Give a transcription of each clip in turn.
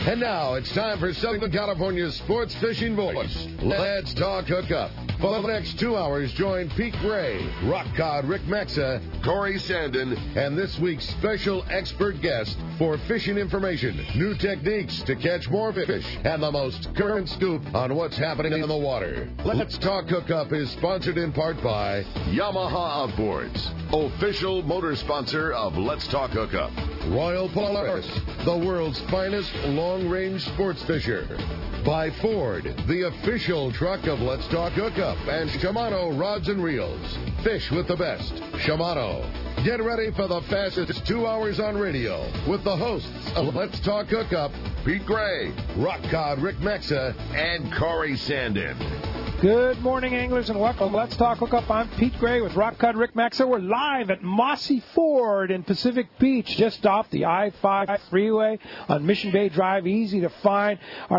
And now it's time for Southern California's sports fishing voice. Let's talk hookup. For the next 2 hours, join Pete Gray, Rock Cod Rick Maxa, Corey Sandin, and this week's special expert guest for fishing information, new techniques to catch more fish, and the most current scoop on what's happening in the water. Let's Talk Hookup is sponsored in part by Yamaha Outboards, official motor sponsor of Let's Talk Hookup. Royal Polaris, the world's finest long-range sports fisher. By Ford, the official truck of Let's Talk Hookup, and Shimano Rods and Reels. Fish with the best. Shimano. Get ready for the fastest 2 hours on radio with the hosts of Let's Talk Hookup, Pete Gray, Rock Cod Rick Maxa, and Corey Sandin. Good morning, anglers, and welcome. Let's Talk Hookup. I'm Pete Gray with Rock Cod Rick Maxa. We're live at Mossy Ford in Pacific Beach, just off the I-5 freeway on Mission Bay Drive. Easy to find. Our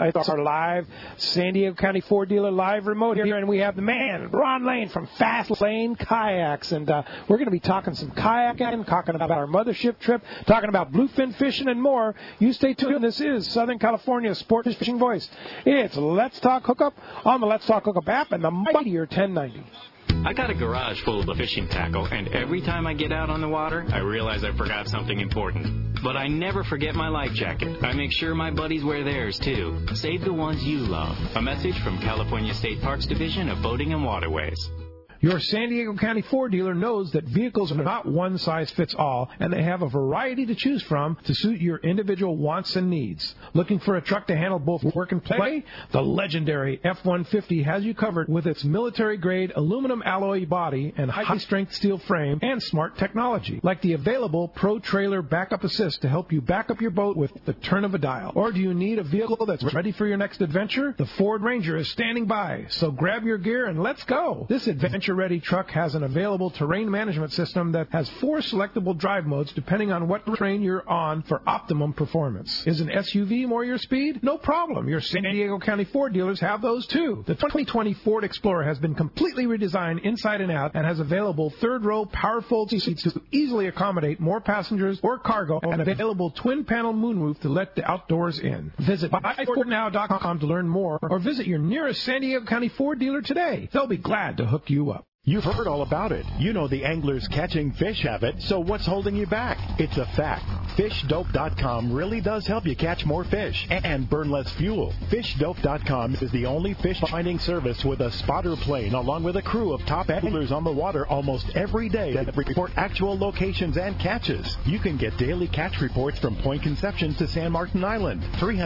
live San Diego County Ford dealer live remote here, and we have the man, Ron Lane from Fast Lane Kayaks, and we're going to be talking some kayaking, talking about our mothership trip, talking about bluefin fishing and more. You stay tuned. This is Southern California's sports fishing voice. It's Let's Talk Hookup on the Let's Talk Hookup app and the mightier 1090. I got a garage full of fishing tackle, and every time I get out on the water, I realize I forgot something important. But I never forget my life jacket. I make sure my buddies wear theirs, too. Save the ones you love. A message from California State Parks Division of Boating and Waterways. Your San Diego County Ford dealer knows that vehicles are not one size fits all, and they have a variety to choose from to suit your individual wants and needs. Looking for a truck to handle both work and play? The legendary F-150 has you covered with its military-grade aluminum alloy body and high-strength steel frame and smart technology, like the available Pro Trailer Backup Assist to help you back up your boat with the turn of a dial. Or do you need a vehicle that's ready for your next adventure? The Ford Ranger is standing by, so grab your gear and let's go. This adventure-ready truck has an available terrain management system that has 4 selectable drive modes depending on what terrain you're on for optimum performance. Is an SUV more your speed? No problem. Your San Diego County Ford dealers have those too. The 2020 Ford Explorer has been completely redesigned inside and out and has available third-row power-fold seats to easily accommodate more passengers or cargo, and available twin-panel moonroof to let the outdoors in. Visit buyfordnow.com to learn more, or visit your nearest San Diego County Ford dealer today. They'll be glad to hook you up. You've heard all about it. You know the angler's catching fish habit, so what's holding you back? It's a fact. FishDope.com really does help you catch more fish and burn less fuel. FishDope.com is the only fish finding service with a spotter plane along with a crew of top anglers on the water almost every day that report actual locations and catches. You can get daily catch reports from Point Conception to San Martin Island,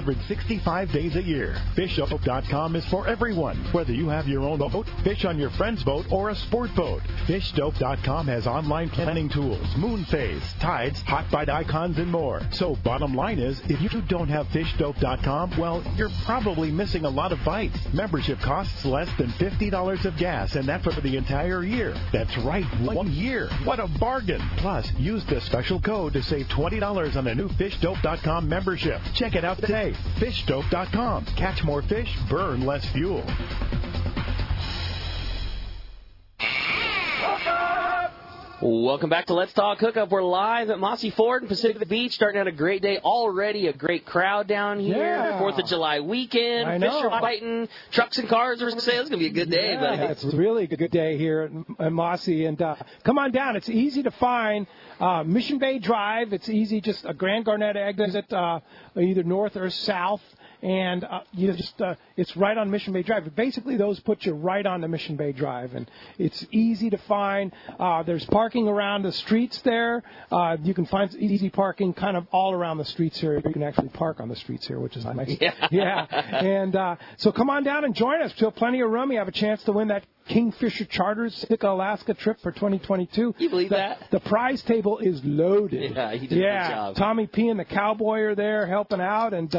365 days a year. FishDope.com is for everyone, whether you have your own boat, fish on your friend's boat, or a sport boat. FishDope.com has online planning tools, moon phase, tides, hot bite icons, and more. So bottom line is, if you don't have FishDope.com, well, you're probably missing a lot of bites. Membership costs less than $50 of gas, and that for the entire year. That's right, 1 year. What a bargain. Plus, use the special code to save $20 on a new FishDope.com membership. Check it out today. FishDope.com. Catch more fish, burn less fuel. Welcome back to Let's Talk Hookup. We're live at Mossy Ford in Pacific Beach, starting out a great day already. A great crowd down here. Yeah. 4th of July weekend. I know. Fish are fighting. Trucks and cars are for sale. It's going to be a good day. Yeah, buddy. it's really a good day here at Mossy. And come on down. It's easy to find. Mission Bay Drive. It's easy, just a Grand Garnet exit, either north or south. And it's right on Mission Bay Drive. Basically, those put you right on the Mission Bay Drive, and it's easy to find. There's parking around the streets there. You can find easy parking kind of all around the streets here. You can actually park on the streets here, which is nice. Yeah. And so come on down and join us. Still plenty of room. You have a chance to win that Kingfisher Charters Sitka, Alaska trip for 2022. You believe that? The prize table is loaded. Yeah, he did a good job. Tommy P and the Cowboy are there helping out, and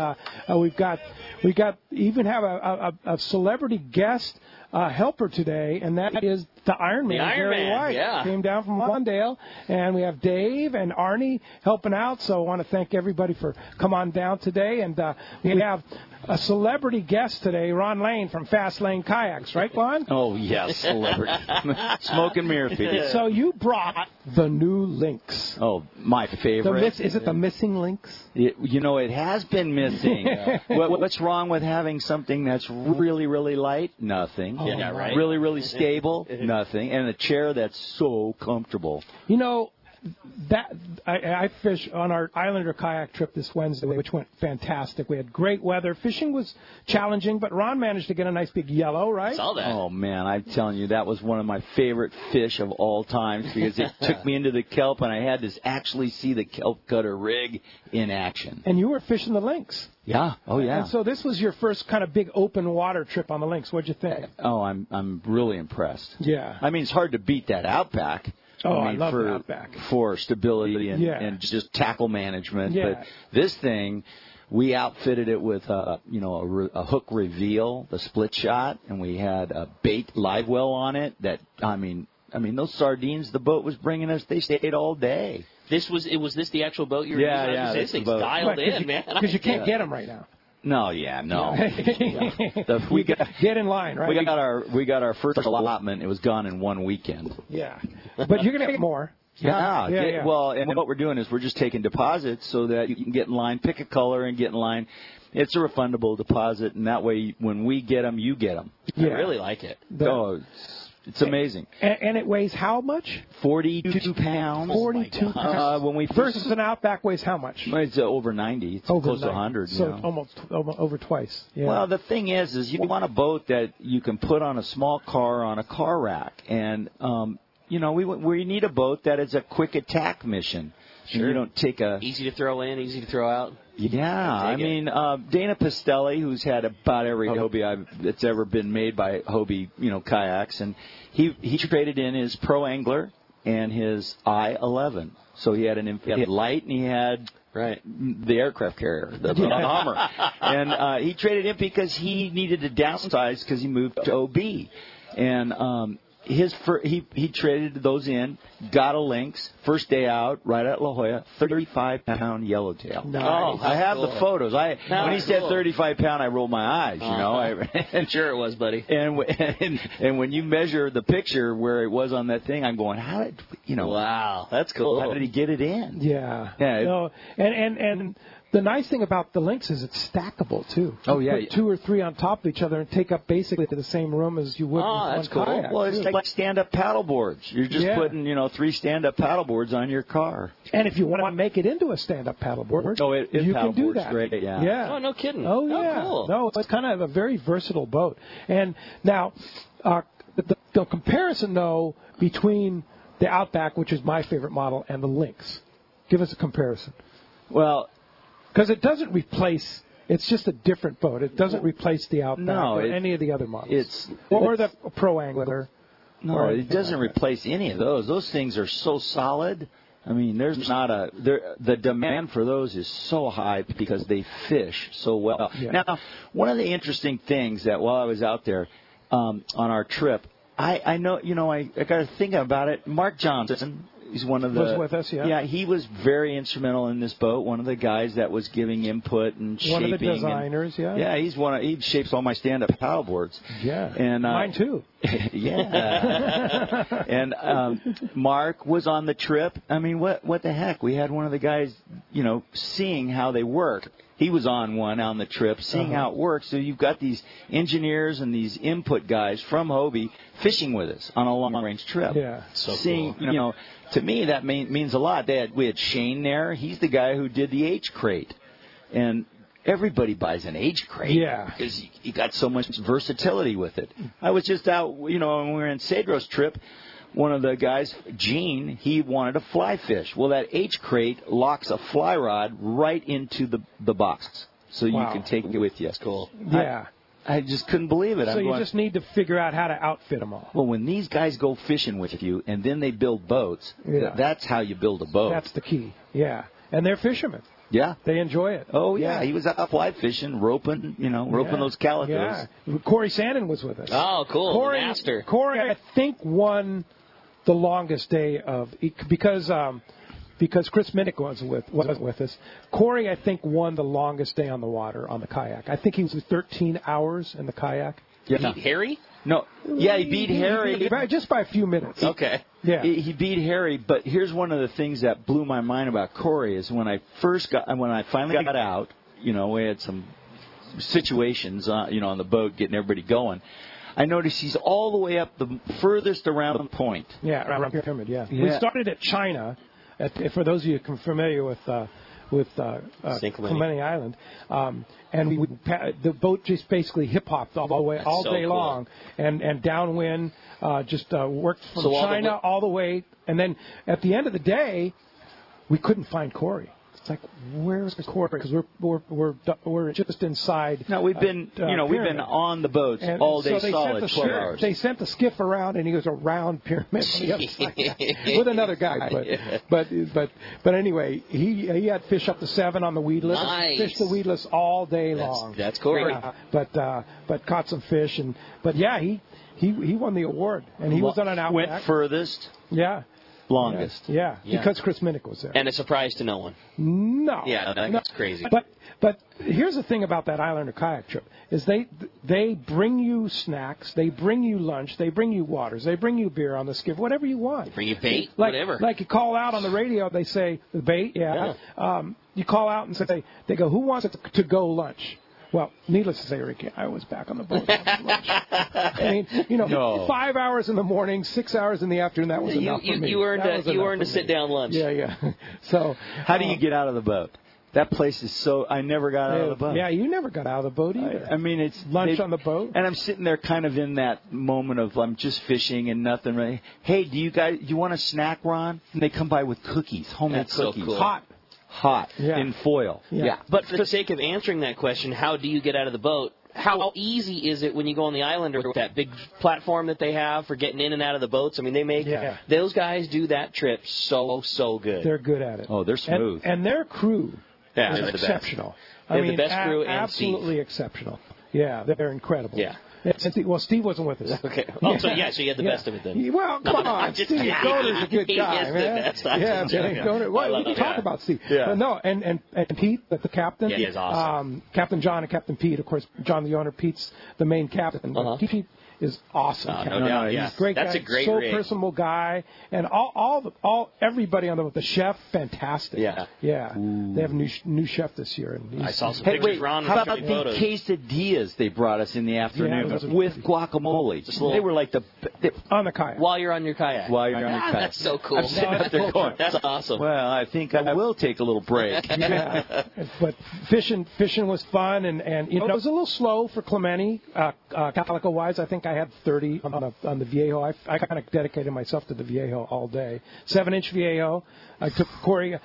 we even have a celebrity guest helper today, and that is the Iron Man, Gary White, came down from Lawndale, and we have Dave and Arnie helping out. So I want to thank everybody for coming on down today, and we have a celebrity guest today, Ron Lane from Fast Lane Kayaks, right, Ron? Oh yes, celebrity. Smoke and mirror feed. So you brought the new Lynx. Oh, my favorite. Is it the missing Lynx? It has been missing. What's wrong with having something that's really, really light? Nothing. Yeah, right. Really, really stable? Nothing. And a chair that's so comfortable. You know, that I fished on our Islander kayak trip this Wednesday, which went fantastic. We had great weather. Fishing was challenging, but Ron managed to get a nice big yellow, right? Saw that. Oh, man, I'm telling you, that was one of my favorite fish of all time because it took me into the kelp, and I had to actually see the kelp cutter rig in action. And you were fishing the Lynx. Yeah. Oh, yeah. And so this was your first kind of big open water trip on the Lynx. What'd you think? Oh, I'm really impressed. Yeah. I mean, it's hard to beat that Outback. Oh, I love the Outback. For stability and just tackle management. Yeah. But this thing, we outfitted it with a hook reveal, the split shot, and we had a bait live well on it. That I mean those sardines the boat was bringing us, they stayed all day. Was this the actual boat you were using? Yeah, This thing's boat. dialed in, man. Because you can't get them right now. No. We get in line, right? We got our first allotment. It was gone in 1 weekend. Yeah, but you're gonna get more. Yeah. Well, and what we're doing is we're just taking deposits so that you can get in line, pick a color, and get in line. It's a refundable deposit, and that way, when we get them, you get them. Yeah. I really like it. It's amazing. And it weighs how much? 42 pounds. 42 pounds. When we versus an Outback weighs how much? It's over 90. It's close to 100. So almost over twice. Yeah. Well, the thing is you want a boat that you can put on a small car on a car rack, and we need a boat that is a quick attack mission. Sure. You don't take easy to throw in, easy to throw out. Yeah, I mean, Dana Pastelli, who's had about every Hobie that's ever been made by Hobie, kayaks, and he traded in his Pro Angler and his I-11. So he had he had light and he had the aircraft carrier, the Hummer, and he traded in because he needed to downsize because he moved to OB, and he traded those in, got a Lynx, first day out, right at La Jolla, 35-pound yellowtail. Nice. Oh, I have the photos. When he said 35-pound, I rolled my eyes. I'm sure it was, buddy. And when you measure the picture where it was on that thing, I'm going, how did Wow, that's cool. How did he get it in? Yeah. Yeah. And the nice thing about the Lynx is it's stackable, too. Oh, yeah. Put 2 or 3 on top of each other and take up basically the same room as you would with one kayak. Well, it's like stand-up paddle boards. You're just putting, 3 stand-up paddle boards on your car. And if you want to make it into a stand-up paddle board, you can do that. Great, yeah. Oh, no kidding. Oh, yeah. Cool. No, it's kind of a very versatile boat. And now, the comparison, though, between the Outback, which is my favorite model, and the Lynx. Give us a comparison. Well, because it doesn't replace. It's just a different boat. It doesn't replace the Outback or any of the other models. Or the Pro Angler. No, it doesn't replace any of those. Those things are so solid. I mean, the demand for those is so high because they fish so well. Yeah. Now, one of the interesting things that while I was out there on our trip, I know, I got to think about it. Mark Johnson. He's one of the. Was with us, yeah. Yeah, he was very instrumental in this boat. One of the guys that was giving input and shaping. One of the designers, yeah. Yeah, he shapes all my stand-up paddleboards. Yeah, and mine too. Yeah. And Mark was on the trip. I mean, what the heck? We had one of the guys, seeing how they work. He was on the trip, seeing how it works. So you've got these engineers and these input guys from Hobie fishing with us on a long-range trip. Yeah, so cool. To me, that means a lot. We had Shane there. He's the guy who did the H crate, and everybody buys an H crate. Yeah, because you got so much versatility with it. I was just out, when we were in Cedro's trip. One of the guys, Gene, he wanted a fly fish. Well, that H crate locks a fly rod right into the box, so you can take it with you. That's cool. Yeah. I just couldn't believe it. So you just need to figure out how to outfit them all. Well, when these guys go fishing with you and then they build boats, that's how you build a boat. That's the key. Yeah. And they're fishermen. Yeah. They enjoy it. Oh, yeah. He was out fly fishing, roping those calicos. Yeah. Corey Sandin was with us. Oh, cool. Corey, the master. Corey, I think, won the longest day because Chris Minnick wasn't with us. Corey, I think, won the longest day on the water on the kayak. I think he was 13 hours in the kayak. Yeah. Harry? No. Yeah, he beat Harry. Just by a few minutes. Okay. Yeah. He beat Harry, but here's one of the things that blew my mind about Corey is when I finally got out, we had some situations, on the boat getting everybody going. I noticed he's all the way up the furthest around the point. Yeah, around the pyramid, yeah. We started at China, for those of you familiar with Clemente Island, and the boat just basically hip-hopped all day long, and downwind, worked from China all the way, and then at the end of the day, we couldn't find Corey. It's like, where's the Corey? Because we're just inside. No, we've been we've been on the boats all day solid, 12 hours. They sent the skiff around, and he was around pyramid on the other side with another guy. But anyway, he had fish up to 7 on the weedless. Nice. Fished the weedless all day long. That's Corey. But caught some fish he won the award, and he was on an outback. Went furthest. Yeah. Longest. Yeah, because Chris Minnick was there. And a surprise to no one. No. Yeah, that's crazy. But here's the thing about that Islander kayak trip is they bring you snacks, they bring you lunch, they bring you waters, they bring you beer on the skiff, whatever you want. Bring you bait, whatever. Like you call out on the radio, they say the bait, you call out and say they go, who wants to go lunch? Well, needless to say, Ricky, I was back on the boat after lunch. I mean, 5 hours in the morning, 6 hours in the afternoon, that was enough for me. You earned a sit-down lunch. Yeah. So, how do you get out of the boat? That place is so... I never got out of the boat. Yeah, you never got out of the boat either. I mean, it's... Lunch on the boat. And I'm sitting there kind of in that moment of I'm just fishing and nothing really... Hey, do you want a snack, Ron? And they come by with cookies, homemade cookies. So cool. Hot in foil. Yeah. But for the sake of answering that question, how do you get out of the boat? How easy is it when you go on the Islander with that big platform that they have for getting in and out of the boats? I mean, they make those guys do that trip so good. They're good at it. Oh, they're smooth. And their crew is exceptional. They're the best crew, and absolutely exceptional. Yeah, they're incredible. Yeah. Well, Steve wasn't with us. Okay. Oh, so you had the best of it then. Well, come on. Steve Goder's a good guy, man. We talk about Steve. Yeah. No, and Pete, the captain. Yeah, he's awesome. Captain John and Captain Pete. Of course, John the owner, Pete's the main captain. Pete is awesome. No doubt. He's a great guy. That's a great so rig. personable guy, and everybody on the chef, fantastic. Yeah. They have a new chef this year. And I saw some pictures. Ron, how about the quesadillas they brought us in the afternoon with guacamole? They were like on the kayak. While you're on your kayak. That's so cool. I'm sitting up there going, that's awesome. Well, I think I will take a little break. But fishing was fun, and it was a little slow for Clemente, calico-wise. I think I had 30 on the Viejo. I kind of dedicated myself to the Viejo all day. 7-inch Viejo. I took Corey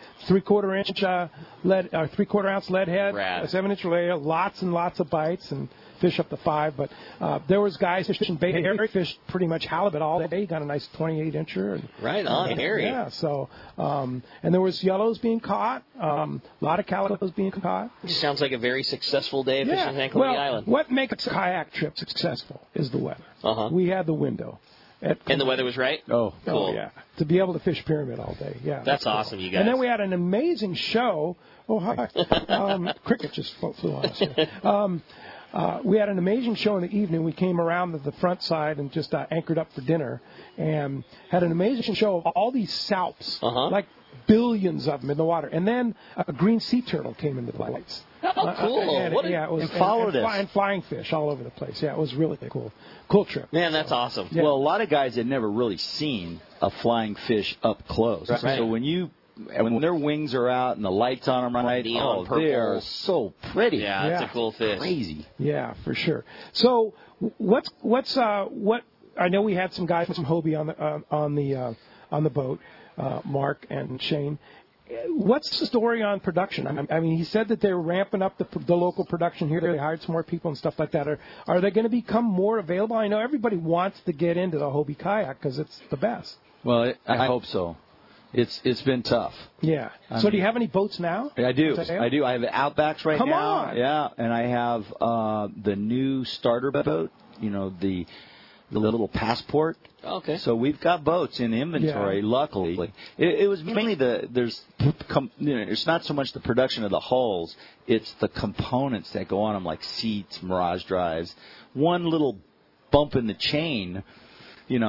3/4 ounce lead head, a 7-inch Viejo, lots and lots of bites, and fish up to 5. But there was guys fishing bait. Harry fished pretty much halibut all day. He got a nice 28-incher. Right on, Harry. Yeah. So, and there was yellows being caught. A lot of calicos being caught. Sounds like a very successful day of fishing on Clemente Island. What makes a kayak trip successful is the weather. We had the window. And the weather was right? Oh, cool. Yeah. To be able to fish pyramid all day. Yeah. That's awesome, you guys. And then we had an amazing show. Oh, hi. Cricket just flew on us. We had an amazing show in the evening. We came around to the front side and just anchored up for dinner and had an amazing show of all these salps, like billions of them in the water. And then a green sea turtle came into the lights. Oh, cool. And flying fish all over the place. Yeah, it was really cool. Cool trip. Man, that's awesome. Yeah. Well, a lot of guys had never really seen a flying fish up close. Right. So when their wings are out and the lights on them, they are so pretty. Yeah, that's a cool fish. Crazy. Yeah, for sure. So what I know we had some guys from Hobie on the boat, Mark and Shane. What's the story on production? I mean, he said that they were ramping up the local production here. They hired some more people and stuff like that. Are they going to become more available? I know everybody wants to get into the Hobie kayak because it's the best. Well, I hope so. It's been tough. Yeah. So do you have any boats now? I do. I have Outbacks right now. Come on. Yeah, and I have the new starter boat. You know, the little Passport. Okay. So we've got boats in inventory. Yeah. Luckily, it was mainly it's not so much the production of the hulls; it's the components that go on them, like seats, Mirage drives. One little bump in the chain, in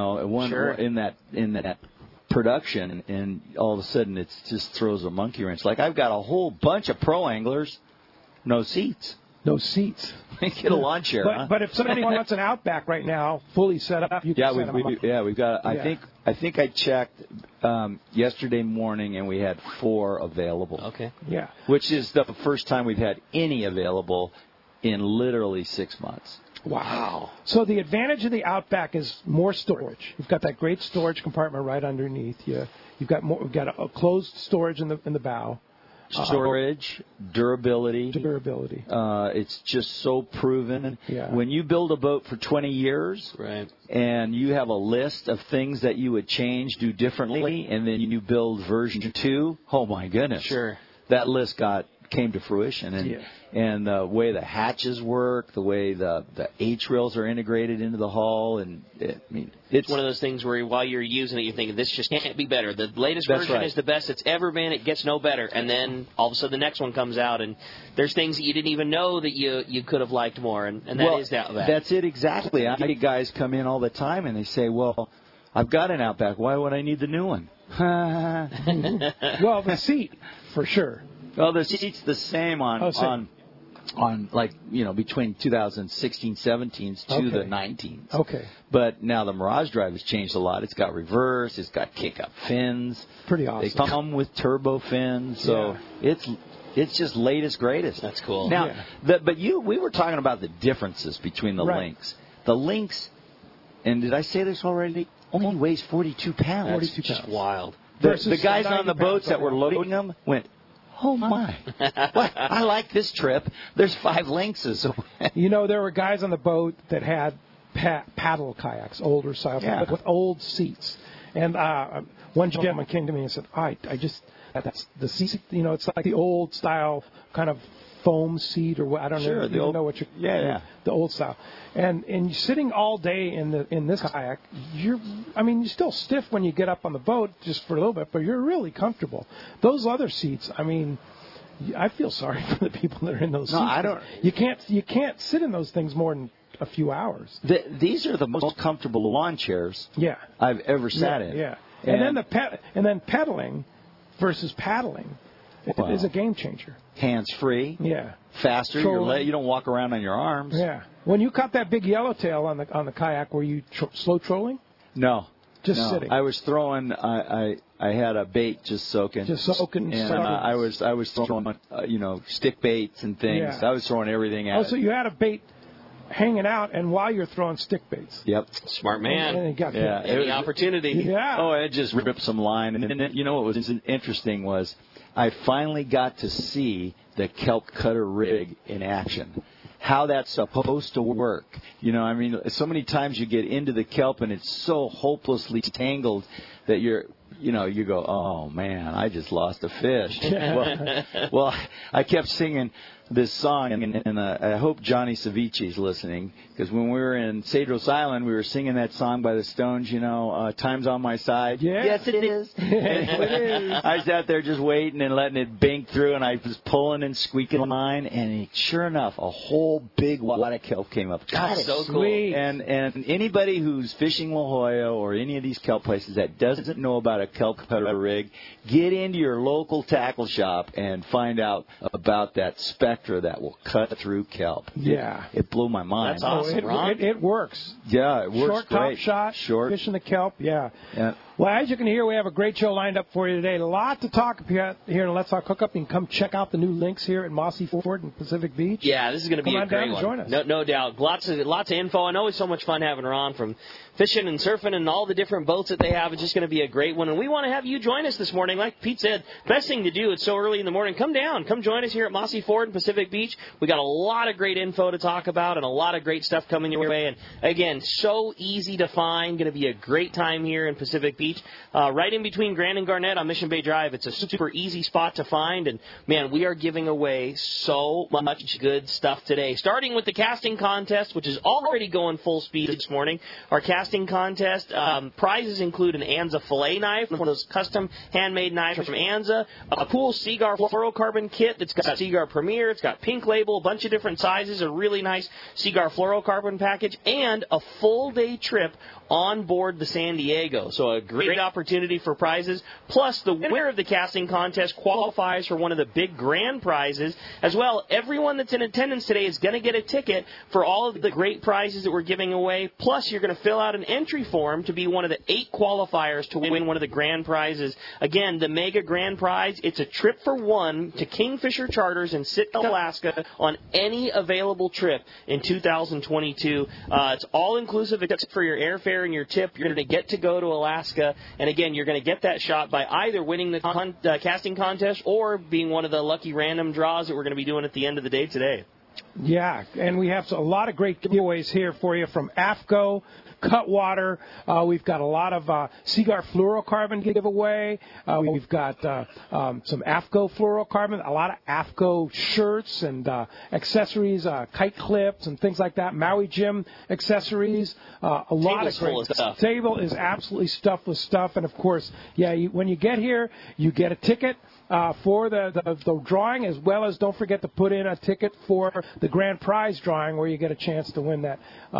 that production, and all of a sudden it just throws a monkey wrench. Like I've got a whole bunch of pro anglers, no seats. No seats. Get a lawn chair. But if somebody wants an Outback right now, fully set up, you can set them up. We've got. I think I checked yesterday morning, and we had 4 available. Okay. Yeah. Which is the first time we've had any available in literally 6 months. Wow. So the advantage of the Outback is more storage. You've got that great storage compartment right underneath you. You've got a closed storage in the bow. Storage, durability. It's just so proven. Yeah. When you build a boat for 20 years, right, and you have a list of things that you would change, do differently, and then you build version 2, oh my goodness. Sure. That list came to fruition. And the way the hatches work, the way the H-rails are integrated into the hull, and it's one of those things where while you're using it, you're thinking, this just can't be better. The latest version is the best it's ever been. It gets no better. And then all of a sudden the next one comes out, and there's things that you didn't even know that you could have liked more, and that is that. That's it exactly. I get guys come in all the time, and they say, well, I've got an Outback. Why would I need the new one? Well, the seat, for sure. Well, the seat's the same on between 2016, 17s to the 19s. Okay. But now the Mirage Drive has changed a lot. It's got reverse. It's got kick-up fins. Pretty awesome. They come with turbo fins, so it's just latest, greatest. That's cool. Now, we were talking about the differences between the Lynx. The Lynx, and did I say this already? Only weighs 42 pounds. 42 pounds. Just wild. The guys on the boats that were loading them went, oh, my. I like this trip. There's 5 Lynxes. There were guys on the boat that had paddle kayaks, older style, but with old seats. And one gentleman came to me and said, that's the seat, it's like the old style kind of foam seat, or I don't know what you're the old style. And you're sitting all day in this kayak, you're still stiff when you get up on the boat just for a little bit, but you're really comfortable. Those other seats, I feel sorry for the people that are in those seats. I don't. You can't sit in those things more than a few hours. These are the most comfortable lawn chairs I've ever sat in. Yeah. And then pedaling versus paddling is a game changer. Hands free. Yeah. Faster. You don't walk around on your arms. Yeah. When you caught that big yellowtail on the kayak, were you slow trolling? No. Just sitting. I was throwing. I had a bait just soaking. And I was throwing stick baits and things. Yeah. I was throwing everything at it. So you had a bait hanging out, and while you're throwing stick baits. Yep. Smart man. And got any opportunity. Yeah. Oh, it just ripped some line. And then, what was interesting was I finally got to see the kelp cutter rig in action. How that's supposed to work. So many times you get into the kelp and it's so hopelessly tangled that you go, oh man, I just lost a fish. well, I kept singing this song, and I hope Johnny Savici is listening, because when we were in Cedros Island, we were singing that song by the Stones, Time's on My Side. Yeah. Yes, it is. I sat there just waiting and letting it bink through, and I was pulling and squeaking line, and sure enough, a whole big wad of kelp came up. That's so cool. And anybody who's fishing La Jolla or any of these kelp places that doesn't know about a kelp cutter rig, get into your local tackle shop and find out about that spectrum that will cut through kelp. Yeah. It blew my mind. That's awesome, Ron. It works. Yeah, it works Short great. Top shot, fishing the kelp, yeah. Well, as you can hear, we have a great show lined up for you today. A lot to talk about here in Let's Talk Hookup. You can come check out the new links here at Mossy Ford and Pacific Beach. Yeah, this is going to be a great one. Join us. No doubt. Lots of info, and always so much fun having Ron from fishing and surfing and all the different boats that they have. It's just going to be a great one, and we want to have you join us this morning. Like Pete said, best thing to do, it's so early in the morning. Come down. Come join us here at Mossy Ford and Pacific Beach. We got a lot of great info to talk about and a lot of great stuff coming your way. And, again, so easy to find. Going to be a great time here in Pacific Beach. Beach, right in between Grand and Garnett on Mission Bay Drive. It's a super easy spot to find, and, man, we are giving away so much good stuff today. Starting with the casting contest, which is already going full speed this morning. Our casting contest prizes include an Anza fillet knife, one of those custom handmade knives from Anza, a cool Seaguar fluorocarbon kit that's got Seaguar Premier, it's got pink label, a bunch of different sizes, a really nice Seaguar fluorocarbon package, and a full-day trip on board the San Diego. So a great opportunity for prizes. Plus, the winner of the casting contest qualifies for one of the big grand prizes. As well, everyone that's in attendance today is going to get a ticket for all of the great prizes that we're giving away. Plus, you're going to fill out an entry form to be one of the 8 qualifiers to win one of the grand prizes. Again, the mega grand prize, it's a trip for one to Kingfisher Charters in Sitka, Alaska on any available trip in 2022. It's all-inclusive except for your airfare and your tip. You're going to get to go to Alaska, and again, you're going to get that shot by either winning the casting contest or being one of the lucky random draws that we're going to be doing at the end of the day today. Yeah, and we have a lot of great giveaways here for you from AFCO, Cutwater. We've got a lot of Seaguar fluorocarbon giveaway. We've got some AFCO fluorocarbon, a lot of AFCO shirts and accessories, kite clips and things like that. Maui Gym accessories. A lot of great stuff. Table is absolutely stuffed with stuff. And, of course, when you get here, you get a ticket for the drawing, as well as don't forget to put in a ticket for the grand prize drawing where you get a chance to win that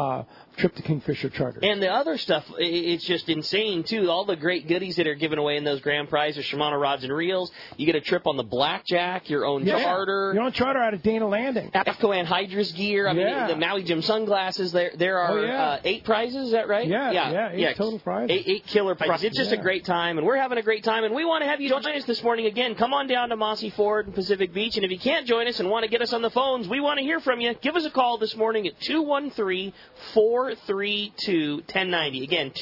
trip to Kingfisher Charters. And the other stuff, it's just insane, too. All the great goodies that are given away in those grand prizes, Shimano rods and reels. You get a trip on the Blackjack, your own charter. Your own charter out of Dana Landing. AFCO Anhydrous gear. I mean, the Maui Gym sunglasses. There are 8 prizes, is that right? Yeah, 8 total prizes. 8 killer prizes. It's just a great time, and we're having a great time, and we want to have you join us this morning again. Come on down to Mossy Ford and Pacific Beach, and if you can't join us and want to get us on the phones, we want to hear from you. Give us a call this morning at 213-432-1090. Again,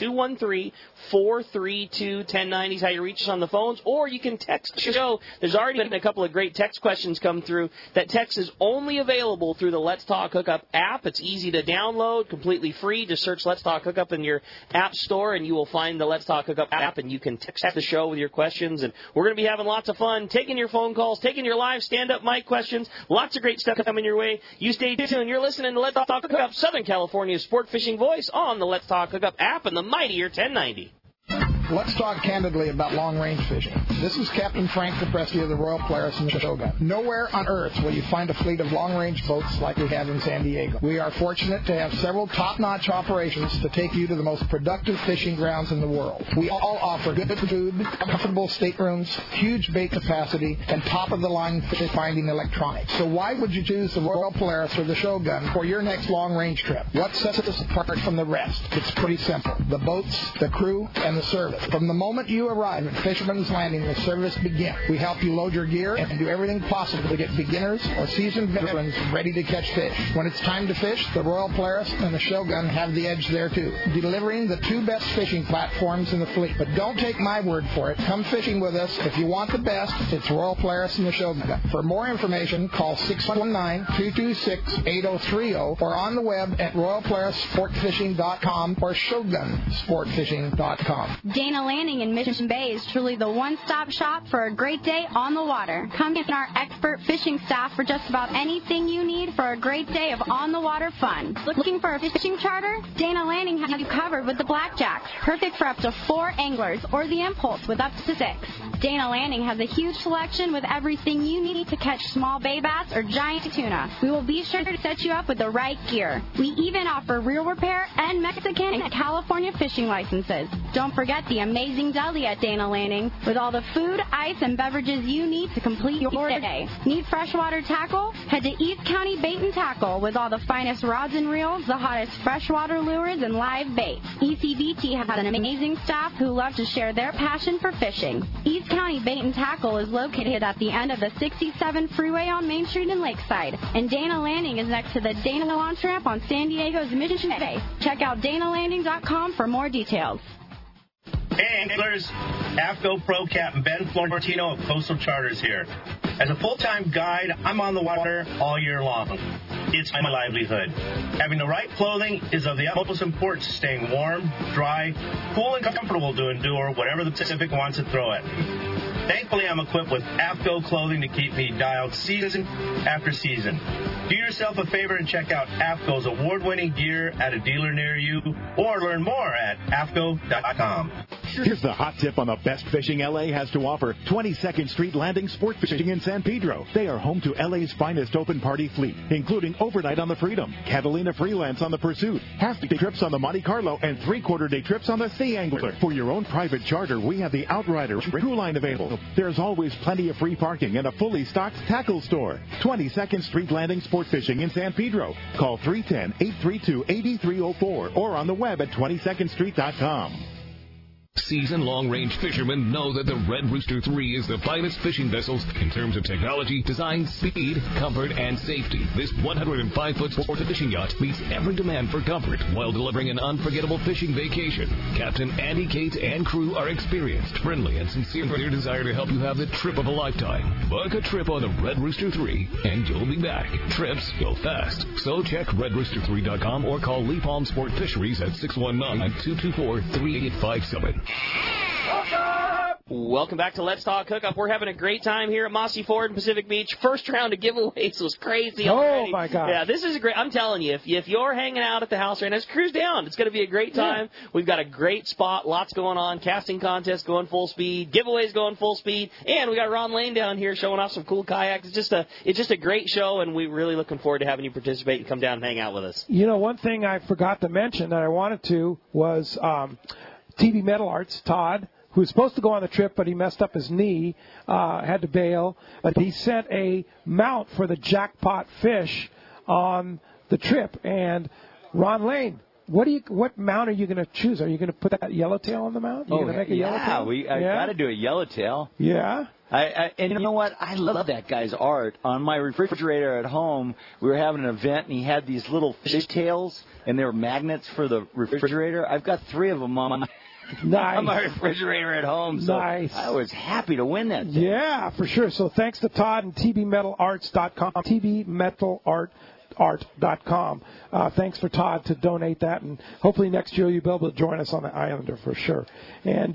213-432-1090 is how you reach us on the phones, or you can text the show. There's already been a couple of great text questions come through. That text is only available through the Let's Talk Hookup app. It's easy to download, completely free. Just search Let's Talk Hookup in your app store, and you will find the Let's Talk Hookup app, and you can text the show with your questions. And we're going to be having lots of fun, taking your phone calls, taking your live stand-up mic questions. Lots of great stuff coming your way. You stay tuned. You're listening to Let's Talk Hookup, Southern California's sport fishing voice on the Let's Talk Hookup app and the mightier 1090. Let's talk candidly about long-range fishing. This is Captain Frank Capresti of the Royal Polaris and the Shogun. Nowhere on Earth will you find a fleet of long-range boats like we have in San Diego. We are fortunate to have several top-notch operations to take you to the most productive fishing grounds in the world. We all offer good food, comfortable staterooms, huge bait capacity, and top-of-the-line fish-finding electronics. So why would you choose the Royal Polaris or the Shogun for your next long-range trip? What sets us apart from the rest? It's pretty simple. The boats, the crew, and the service. From the moment you arrive at Fisherman's Landing, the service begins. We help you load your gear and do everything possible to get beginners or seasoned veterans ready to catch fish. When it's time to fish, the Royal Polaris and the Shogun have the edge there too, delivering the 2 best fishing platforms in the fleet. But don't take my word for it. Come fishing with us. If you want the best, it's Royal Polaris and the Shogun. For more information, call 619-226-8030 or on the web at royalpolarissportfishing.com or shogunsportfishing.com. Dana Landing in Mission Bay is truly the one-stop shop for a great day on the water. Come get our expert fishing staff for just about anything you need for a great day of on-the-water fun. Looking for a fishing charter? Dana Landing has you covered with the Blackjack, perfect for up to 4 anglers, or the Impulse with up to 6. Dana Landing has a huge selection with everything you need to catch small bay bass or giant tuna. We will be sure to set you up with the right gear. We even offer reel repair and Mexican and California fishing licenses. Don't forget the amazing deli at Dana Landing with all the food, ice, and beverages you need to complete your day. Need freshwater tackle? Head to East County Bait and Tackle with all the finest rods and reels, the hottest freshwater lures, and live bait. ECBT has an amazing staff who love to share their passion for fishing. East County Bait and Tackle is located at the end of the 67 freeway on Main Street in Lakeside, and Dana Landing is next to the Dana launch ramp on San Diego's Mission Bay. Check out danalanding.com for more details. Hey anglers, AFCO Pro Captain Ben Florentino of Coastal Charters here. As a full-time guide, I'm on the water all year long. It's my livelihood. Having the right clothing is of the utmost importance to staying warm, dry, cool, and comfortable to endure whatever the Pacific wants to throw at me. Thankfully, I'm equipped with AFCO clothing to keep me dialed season after season. Do yourself a favor and check out AFCO's award-winning gear at a dealer near you, or learn more at AFCO.com. Here's the hot tip on the best fishing L.A. has to offer. 22nd Street Landing Sport Fishing in San Pedro. They are home to L.A.'s finest open party fleet, including Overnight on the Freedom, Catalina Freelance on the Pursuit, half-day trips on the Monte Carlo, and three-quarter-day trips on the Sea Angler. For your own private charter, we have the Outrider Crew Line available. There's always plenty of free parking and a fully stocked tackle store. 22nd Street Landing Sport Fishing in San Pedro. Call 310-832-8304 or on the web at 22ndstreet.com. Seasoned long-range fishermen know that the Red Rooster 3 is the finest fishing vessels in terms of technology, design, speed, comfort, and safety. This 105-foot sport fishing yacht meets every demand for comfort while delivering an unforgettable fishing vacation. Captain Andy Cates and crew are experienced, friendly, and sincere in their desire to help you have the trip of a lifetime. Book a trip on the Red Rooster 3, and you'll be back. Trips go fast. So check redrooster3.com or call Lee Palm Sport Fisheries at 619-224-3857. Welcome back to Let's Talk Hookup. We're having a great time here at Mossy Ford in Pacific Beach. First round of giveaways was crazy already. Oh, my God. Yeah, this is a great. I'm telling you, if you're hanging out at the house right now, just cruise down. It's going to be a great time. Yeah. We've got a great spot, lots going on, casting contests going full speed, giveaways going full speed, and we got Ron Lane down here showing off some cool kayaks. It's just a great show, and we're really looking forward to having you participate and come down and hang out with us. You know, one thing I forgot to mention that I wanted to was TV Metal Arts, Todd, who was supposed to go on the trip, but he messed up his knee, had to bail. But he sent a mount for the jackpot fish on the trip. And Ron Lane, what mount are you going to choose? Are you going to put that yellowtail on the mount? Are you going to make a yellowtail? I got to do a yellowtail. Yeah. And you know what? I love that guy's art. On my refrigerator at home, we were having an event, and he had these little fish tails, and they were magnets for the refrigerator. I've got 3 of them on my refrigerator at home. So nice. I was happy to win that thing. Yeah, for sure. So thanks to Todd and TBMetalArts.com, TBMetalArt.com. Thanks for Todd to donate that, and hopefully next year you'll be able to join us on the Islander for sure. And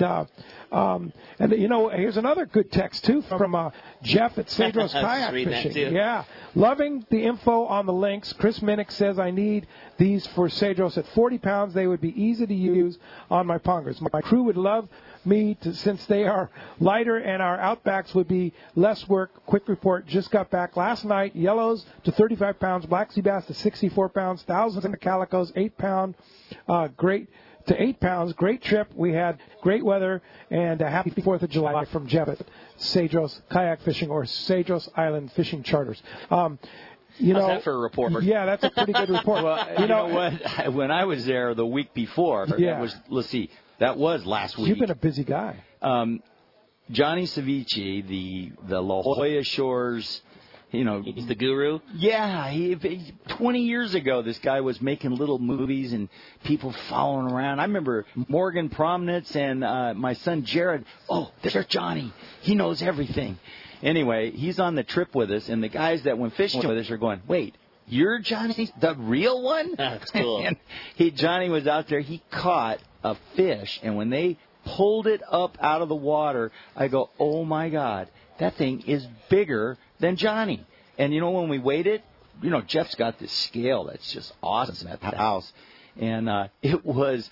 you know, here's another good text too from Jeff at Cedros Kayak Fishing. Yeah, loving the info on the links. Chris Minnick says I need these for Cedros at 40 pounds. They would be easy to use on my pongers. My crew would love me to, since they are lighter and our outbacks would be less work. Quick report, just got back last night. Yellows to 35 pounds, black sea bass to 64 pounds, thousands of calicos, 8 pound, great to 8 pounds. Great trip. We had great weather, and a happy 4th of July from Jeff at Cedros Kayak Fishing or Cedros Island Fishing Charters. You How's that for a report? Yeah, that's a pretty good report. Well, you know what? When I was there the week before, that was last week. You've been a busy guy. Johnny Ceviche, the La Jolla Shores, you know. He's the guru? Yeah. 20 years ago, this guy was making little movies and people following around. I remember Morgan Promnitz and my son Jared. Oh, there's Johnny. He knows everything. Anyway, he's on the trip with us, and the guys that went fishing with us are going, wait, you're Johnny, the real one? That's cool. And Johnny was out there. He caught a fish, and when they pulled it up out of the water, I go, oh, my God, that thing is bigger than Johnny. And, you know, when we weighed it, you know, Jeff's got this scale that's just awesome at the house. And it was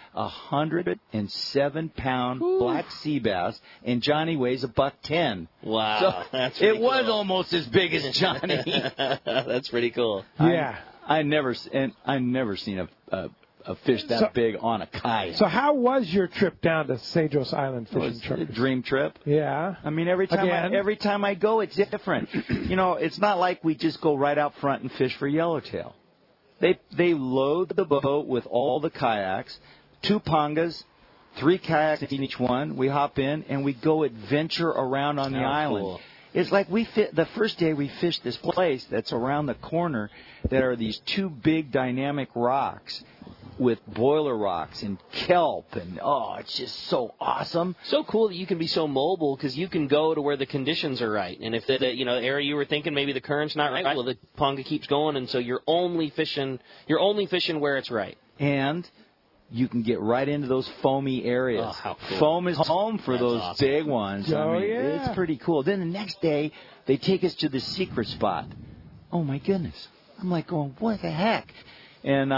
107-pound black sea bass, and Johnny weighs $110. Wow, so that's pretty cool. was almost as big as Johnny. That's pretty cool. Yeah, I never seen a fish that big on a kayak. So how was your trip down to Cedros Island Fishing Charters? A dream trip. Yeah. I mean, every time I go, it's different. You know, it's not like we just go right out front and fish for yellowtail. They load the boat with all the kayaks, 2 pongas, 3 kayaks in each one. We hop in and we go adventure around on the island. Cool. It's like the first day we fished this place that's around the corner that are these 2 big dynamic rocks. with boiler rocks and kelp, and it's just so awesome. So cool that you can be so mobile because you can go to where the conditions are right. And if the area you were thinking maybe the current's not right, well, the Ponga keeps going, and so you're only fishing where it's right. And you can get right into those foamy areas. Oh, how cool. Foam is home for those awesome. big ones. It's pretty cool. Then the next day, they take us to the secret spot. Oh, my goodness. I'm like going, what the heck? And,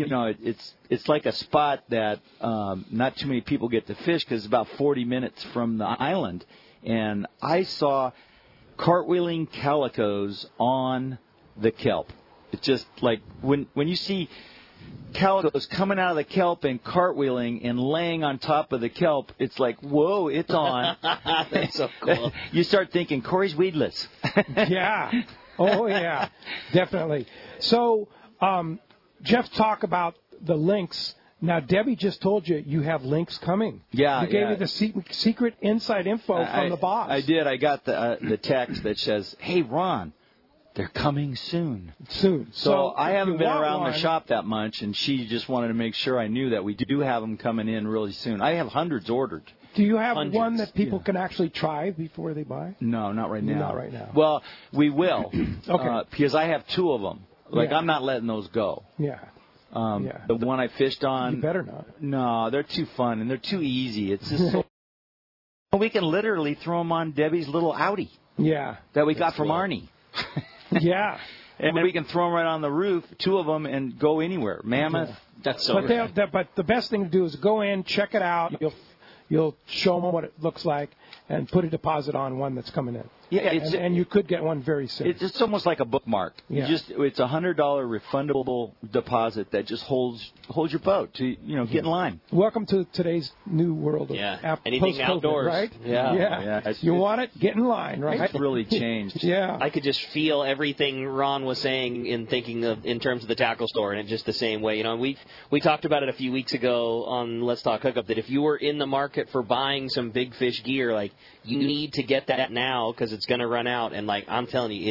it's like a spot that not too many people get to fish because it's about 40 minutes from the island. And I saw cartwheeling calicos on the kelp. It's just like when you see calicos coming out of the kelp and cartwheeling and laying on top of the kelp, it's like, whoa, it's on. That's so cool. You start thinking, Corey's weedless. Yeah. Oh, yeah, definitely. So, Jeff, talk about the links. Now, Debbie just told you have links coming. Yeah, you gave me the secret inside info from the boss. I did. I got the text that says, hey, Ron, they're coming soon. So I haven't been around the shop that much, and she just wanted to make sure I knew that we do have them coming in really soon. I have hundreds ordered. Do you have one that people can actually try before they buy? No, not right now. Not right now. Well, we will. Okay. Because I have 2 of them. I'm not letting those go. Yeah. The one I fished on. You better not. No, they're too fun and they're too easy. It's just so. We can literally throw them on Debbie's little Audi. Yeah. That we got from Arnie. Yeah. And we can throw them right on the roof, 2 of them, and go anywhere. Mammoth. Yeah. That's so. But the best thing to do is go in, check it out. You'll show them what it looks like, and put a deposit on one that's coming in. Yeah, and you could get one very soon. It's almost like a bookmark. Yeah. It's a $100 refundable deposit that just holds your boat to get in line. Welcome to today's new world of anything outdoors, right? Yeah. You want it? Get in line, right? It's really changed. Yeah. I could just feel everything Ron was saying in terms of the tackle store, and it's just the same way. We talked about it a few weeks ago on Let's Talk Hookup that if you were in the market for buying some big fish gear, like you need to get that now because it's going to run out. And like I'm telling you,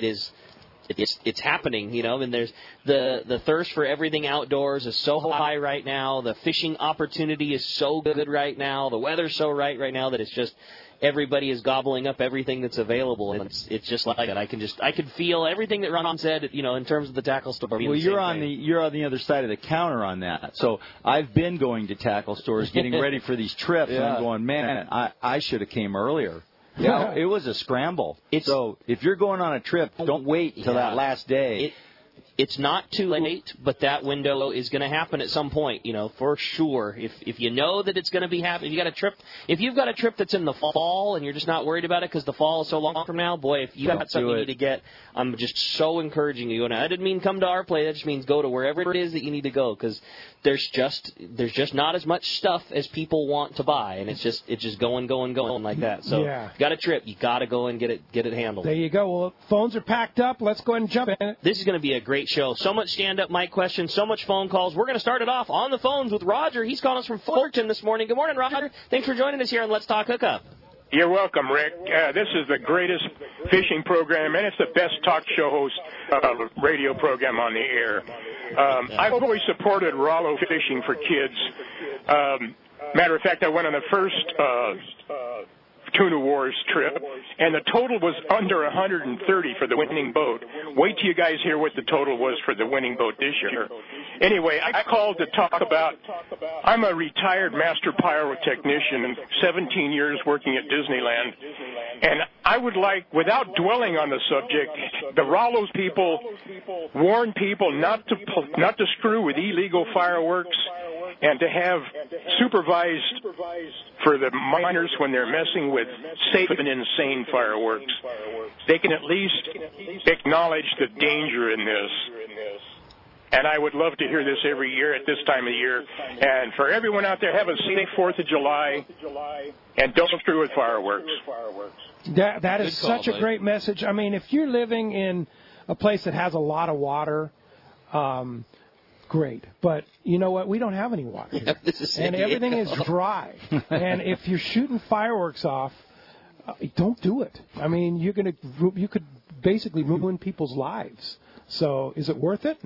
it's happening, and there's the thirst for everything outdoors is so high right now. The fishing opportunity is so good right now. The weather's so right now that it's just everybody is gobbling up everything that's available, and it's just like that. I can feel everything that Ron said, in terms of the tackle store. Well, you're on the other side of the counter on that. So I've been going to tackle stores, getting ready for these trips, and I'm going, man, I should have came earlier. Yeah, it was a scramble. So if you're going on a trip, don't wait till that last day. It's not too late, but that window is going to happen at some point, for sure. If you know that it's going to be happening, if you've got a trip that's in the fall and you're just not worried about it because the fall is so long from now, boy, if you got something you need to get, I'm just so encouraging you. And I didn't mean come to our place. That just means go to wherever it is that you need to go because there's just not as much stuff as people want to buy, and it's just going like that. So if you got a trip, you got to go and get it handled. There you go. Well, phones are packed up. Let's go ahead and jump in. This is going to be a great show. So much stand-up mic questions, so much phone calls. We're going to start it off on the phones with Roger. He's calling us from Fullerton this morning. Good morning, Roger. Thanks for joining us here on Let's Talk Hookup. You're welcome, Rick. This is the greatest fishing program, and it's the best talk show host radio program on the air. I've always supported Rollo fishing for kids. Matter of fact, I went on the first Tuna Wars trip, and the total was under 130 for the winning boat. Wait till you guys hear what the total was for the winning boat this year. Anyway, I called to talk about, I'm a retired master pyrotechnician and 17 years working at Disneyland, and I would like, without dwelling on the subject, the Rollo's people warn people not to screw with illegal fireworks and to have supervised for the minors when they're messing with safe and insane fireworks. They can at least acknowledge the danger in this. And I would love to hear this every year at this time of year. And for everyone out there, have a safe 4th of July, and don't screw with fireworks. That is such a great message. I mean, if you're living in a place that has a lot of water, great. But you know what? We don't have any water here. And everything is dry. And if you're shooting fireworks off, don't do it. I mean, you could basically ruin people's lives. So is it worth it? No.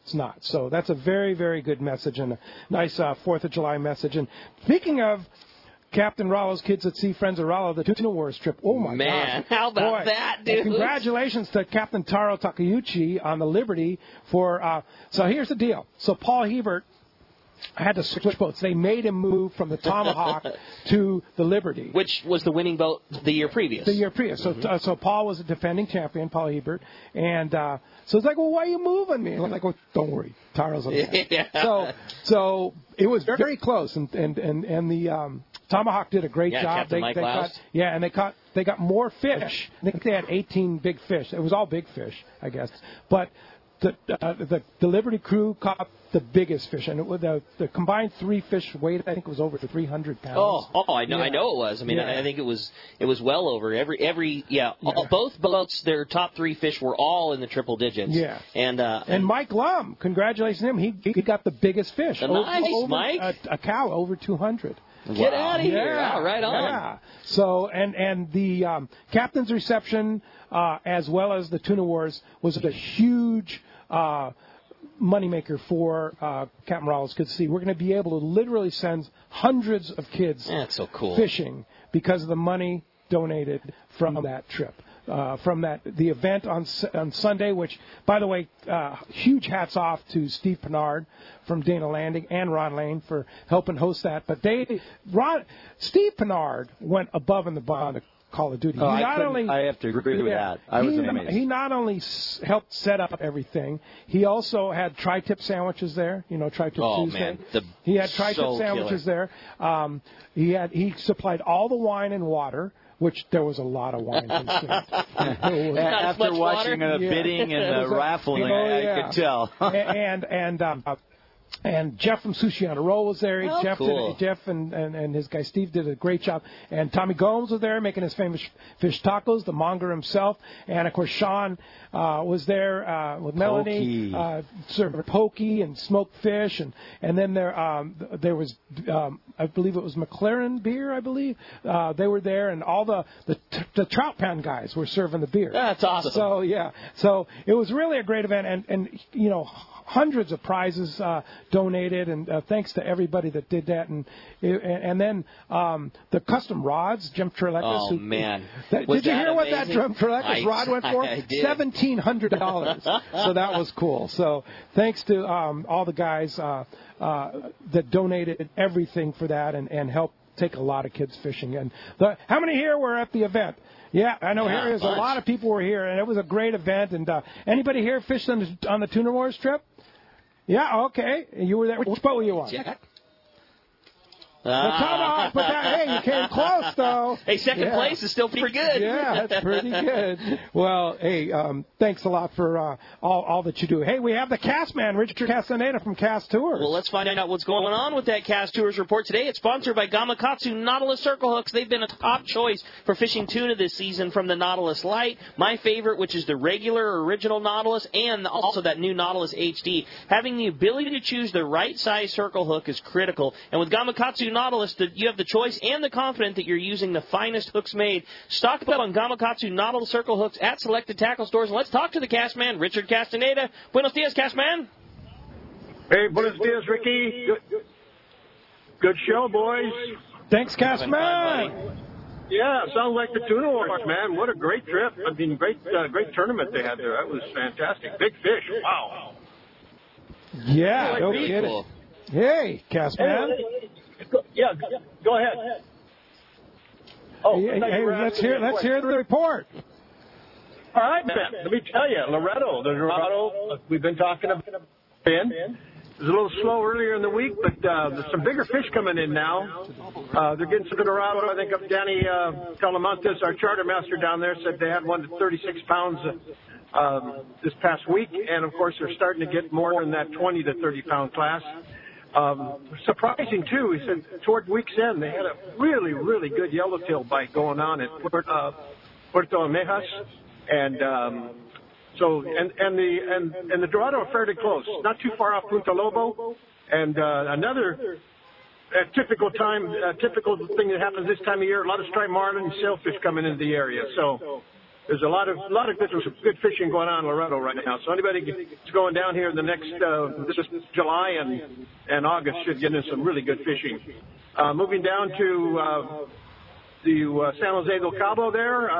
it's not. So that's a very, very good message and a nice 4th of July message. And speaking of Captain Rollo's Kids at Sea, Friends of Rollo, the Tuna Wars trip. Oh, my Man, gosh. how about that, dude? Congratulations to Captain Taro Takeuchi on the Liberty for so here's the deal. So Paul Hebert had to switch boats. They made him move from the Tomahawk to the Liberty. Which was the winning boat the year previous. The year previous. So Paul was a defending champion, Paul Hebert. And so it's like, well, why are you moving me? And I'm like, well, don't worry. Taro's on that. Yeah. So it was very close. And the Tomahawk did a great job. Captain Mike Laus. And they got more fish. I think they had 18 big fish. It was all big fish, I guess. But the Liberty crew caught the biggest fish, and the combined 3 fish weight, I think, was over 300 pounds. I know it was. I mean, I think it was well over both boats. Their top 3 fish were all in the triple digits. Yeah, and Mike Lum, congratulations to him. He got the biggest fish. Mike, a cow over 200. Get out of here! Yeah, right on. Yeah. So and the captain's reception, as well as the Tuna Wars, was a huge moneymaker for Captain Rollo's Kids at Sea. We're going to be able to literally send hundreds of kids That's so cool. fishing because of the money donated from that trip. From the event on Sunday, which, by the way, huge hats off to Steve Pennard from Dana Landing and Ron Lane for helping host that. But Steve Pennard went above and beyond the Call of Duty. I have to agree with that. I was amazed. He not only helped set up everything, he also had tri-tip sandwiches there. Tri-tip Tuesday. Man, he had tri-tip sandwiches there. He supplied all the wine and water, which there was a lot of wine consumed. After watching the bidding and the raffling, I could tell. And Jeff from Sushi on a Roll was there. Jeff and his guy Steve did a great job. And Tommy Gomes was there making his famous fish tacos, the monger himself. And, of course, Sean was there with Melanie, serving pokey and smoked fish. And then there was, I believe it was McLaren beer, I believe. They were there, and all the Trout Pound guys were serving the beer. That's awesome. So, yeah. So it was really a great event. And hundreds of prizes donated, and thanks to everybody that did that. And then the custom rods, Jim Trelekas. Oh, man. Did you hear what that Jim Trelekas rod went for? I did. $1,700. So that was cool. So thanks to all the guys that donated everything for that and helped take a lot of kids fishing. And how many here were at the event? Yeah, I know here is a lot of people were here, and it was a great event. And anybody here fished on the Tuna Wars trip? Yeah, okay. You were there. Which boat were you on? Jack? The Tomahawk, but hey, you came close, though. Hey, second place is still pretty good. Yeah, that's pretty good. Well, hey, thanks a lot for all that you do. Hey, we have the cast man, Richard Castaneda from Cast Tours. Well, let's find out what's going on with that Cast Tours report today. It's sponsored by Gamakatsu Nautilus Circle Hooks. They've been a top choice for fishing tuna this season from the Nautilus Lite, my favorite, which is the regular or original Nautilus, and also that new Nautilus HD. Having the ability to choose the right size circle hook is critical, and with Gamakatsu Nautilus, you have the choice and the confidence that you're using the finest hooks made. Stock up on Gamakatsu Nautilus Circle Hooks at selected tackle stores. And let's talk to the cast man, Richard Castaneda. Buenos dias, cast man. Hey, buenos dias, Ricky. Good show, boys. Thanks, cast man. Yeah, sounds like the Tuna Wars, man. What a great trip. I mean, great tournament they had there. That was fantastic. Big fish. Wow. Yeah, no kidding. Cool. Hey, cast man. Yeah, go ahead. Oh, hey, let's hear the report. All right, man. Let me tell you, Loretto, we've been talking about Ben. It was a little slow earlier in the week, but there's some bigger fish coming in now. They're getting some Dorado. I think Danny Talamantes, our charter master down there, said they had one to 36 pounds this past week, and of course they're starting to get more in that 20 to 30 pound class. Surprising, too, he said toward week's end they had a really, really good yellowtail bite going on at Puerto Amejas. And the Dorado are fairly close, not too far off Punta Lobo. And another typical thing that happens this time of year, a lot of striped marlin and sailfish coming into the area. So there's a lot of good fishing going on in Loretto right now. So anybody that's going down here in the next this July and August should get in some really good fishing. Moving down to San Jose del Cabo there,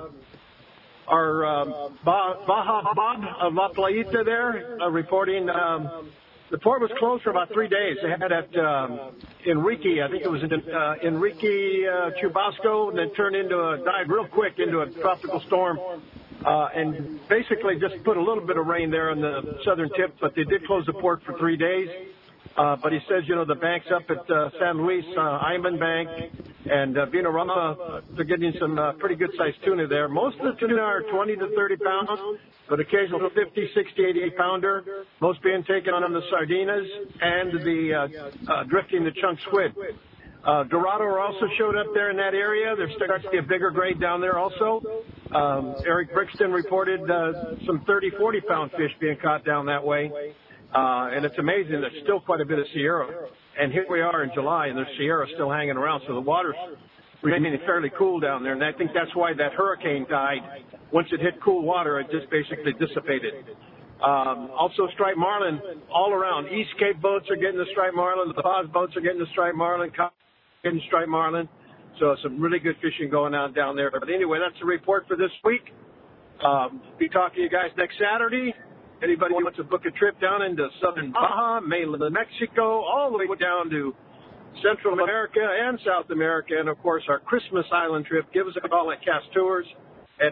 our Baja Bob of La Playita there reporting. The port was closed for about 3 days. They had at Enrique, I think it was Enrique Chubasco, and then died real quick into a tropical storm, and basically just put a little bit of rain there on the southern tip, but they did close the port for 3 days. But he says, the banks up at San Luis, Iman Bank, and Vinarama, they're getting some pretty good-sized tuna there. Most of the tuna are 20 to 30 pounds, but occasional 50, 60, 80-pounder. Most being taken on the sardinas and the drifting the chunk squid. Dorado also showed up there in that area. There's starting to be a bigger grade down there also. Eric Brixton reported some 30, 40-pound fish being caught down that way. And it's amazing. There's still quite a bit of Sierra. And here we are in July, and there's Sierra still hanging around. So the water's remaining fairly cool down there. And I think that's why that hurricane died. Once it hit cool water, it just basically dissipated. Also, striped marlin all around. East Cape boats are getting the striped marlin. The Paz boats are getting the striped marlin. Getting striped marlin. So some really good fishing going on down there. But anyway, that's the report for this week. Be talking to you guys next Saturday. Anybody wants to book a trip down into southern Baja, mainland Mexico, all the way down to Central America and South America, and, of course, our Christmas Island trip, give us a call at Cast Tours at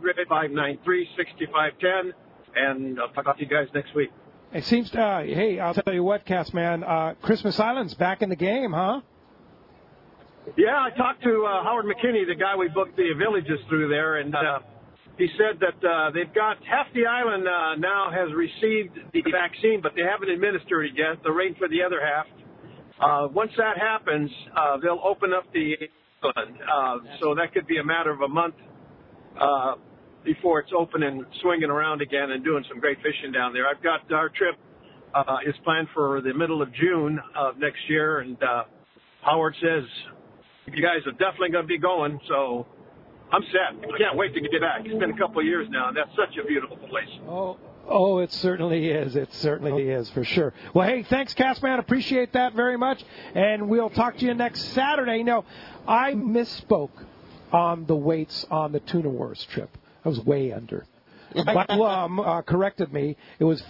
800-593-6510, and I'll talk to you guys next week. It seems hey, I'll tell you what, Cast Man, Christmas Island's back in the game, huh? Yeah, I talked to Howard McKinney, the guy we booked the villages through there, and he said that they've got half the island now has received the vaccine, but they haven't administered it yet. They're waiting for the other half. Once that happens, they'll open up the island. So that could be a matter of a month before it's open and swinging around again and doing some great fishing down there. I've got our trip is planned for the middle of June of next year, and Howard says you guys are definitely going to be going, so I'm set. I can't wait to get back. It's been a couple of years now, and that's such a beautiful place. Oh, it certainly is. It certainly is, for sure. Well, hey, thanks, Castman. Appreciate that very much. And we'll talk to you next Saturday. Now, I misspoke on the weights on the Tuna Wars trip. I was way under. Mike Lum corrected me. It was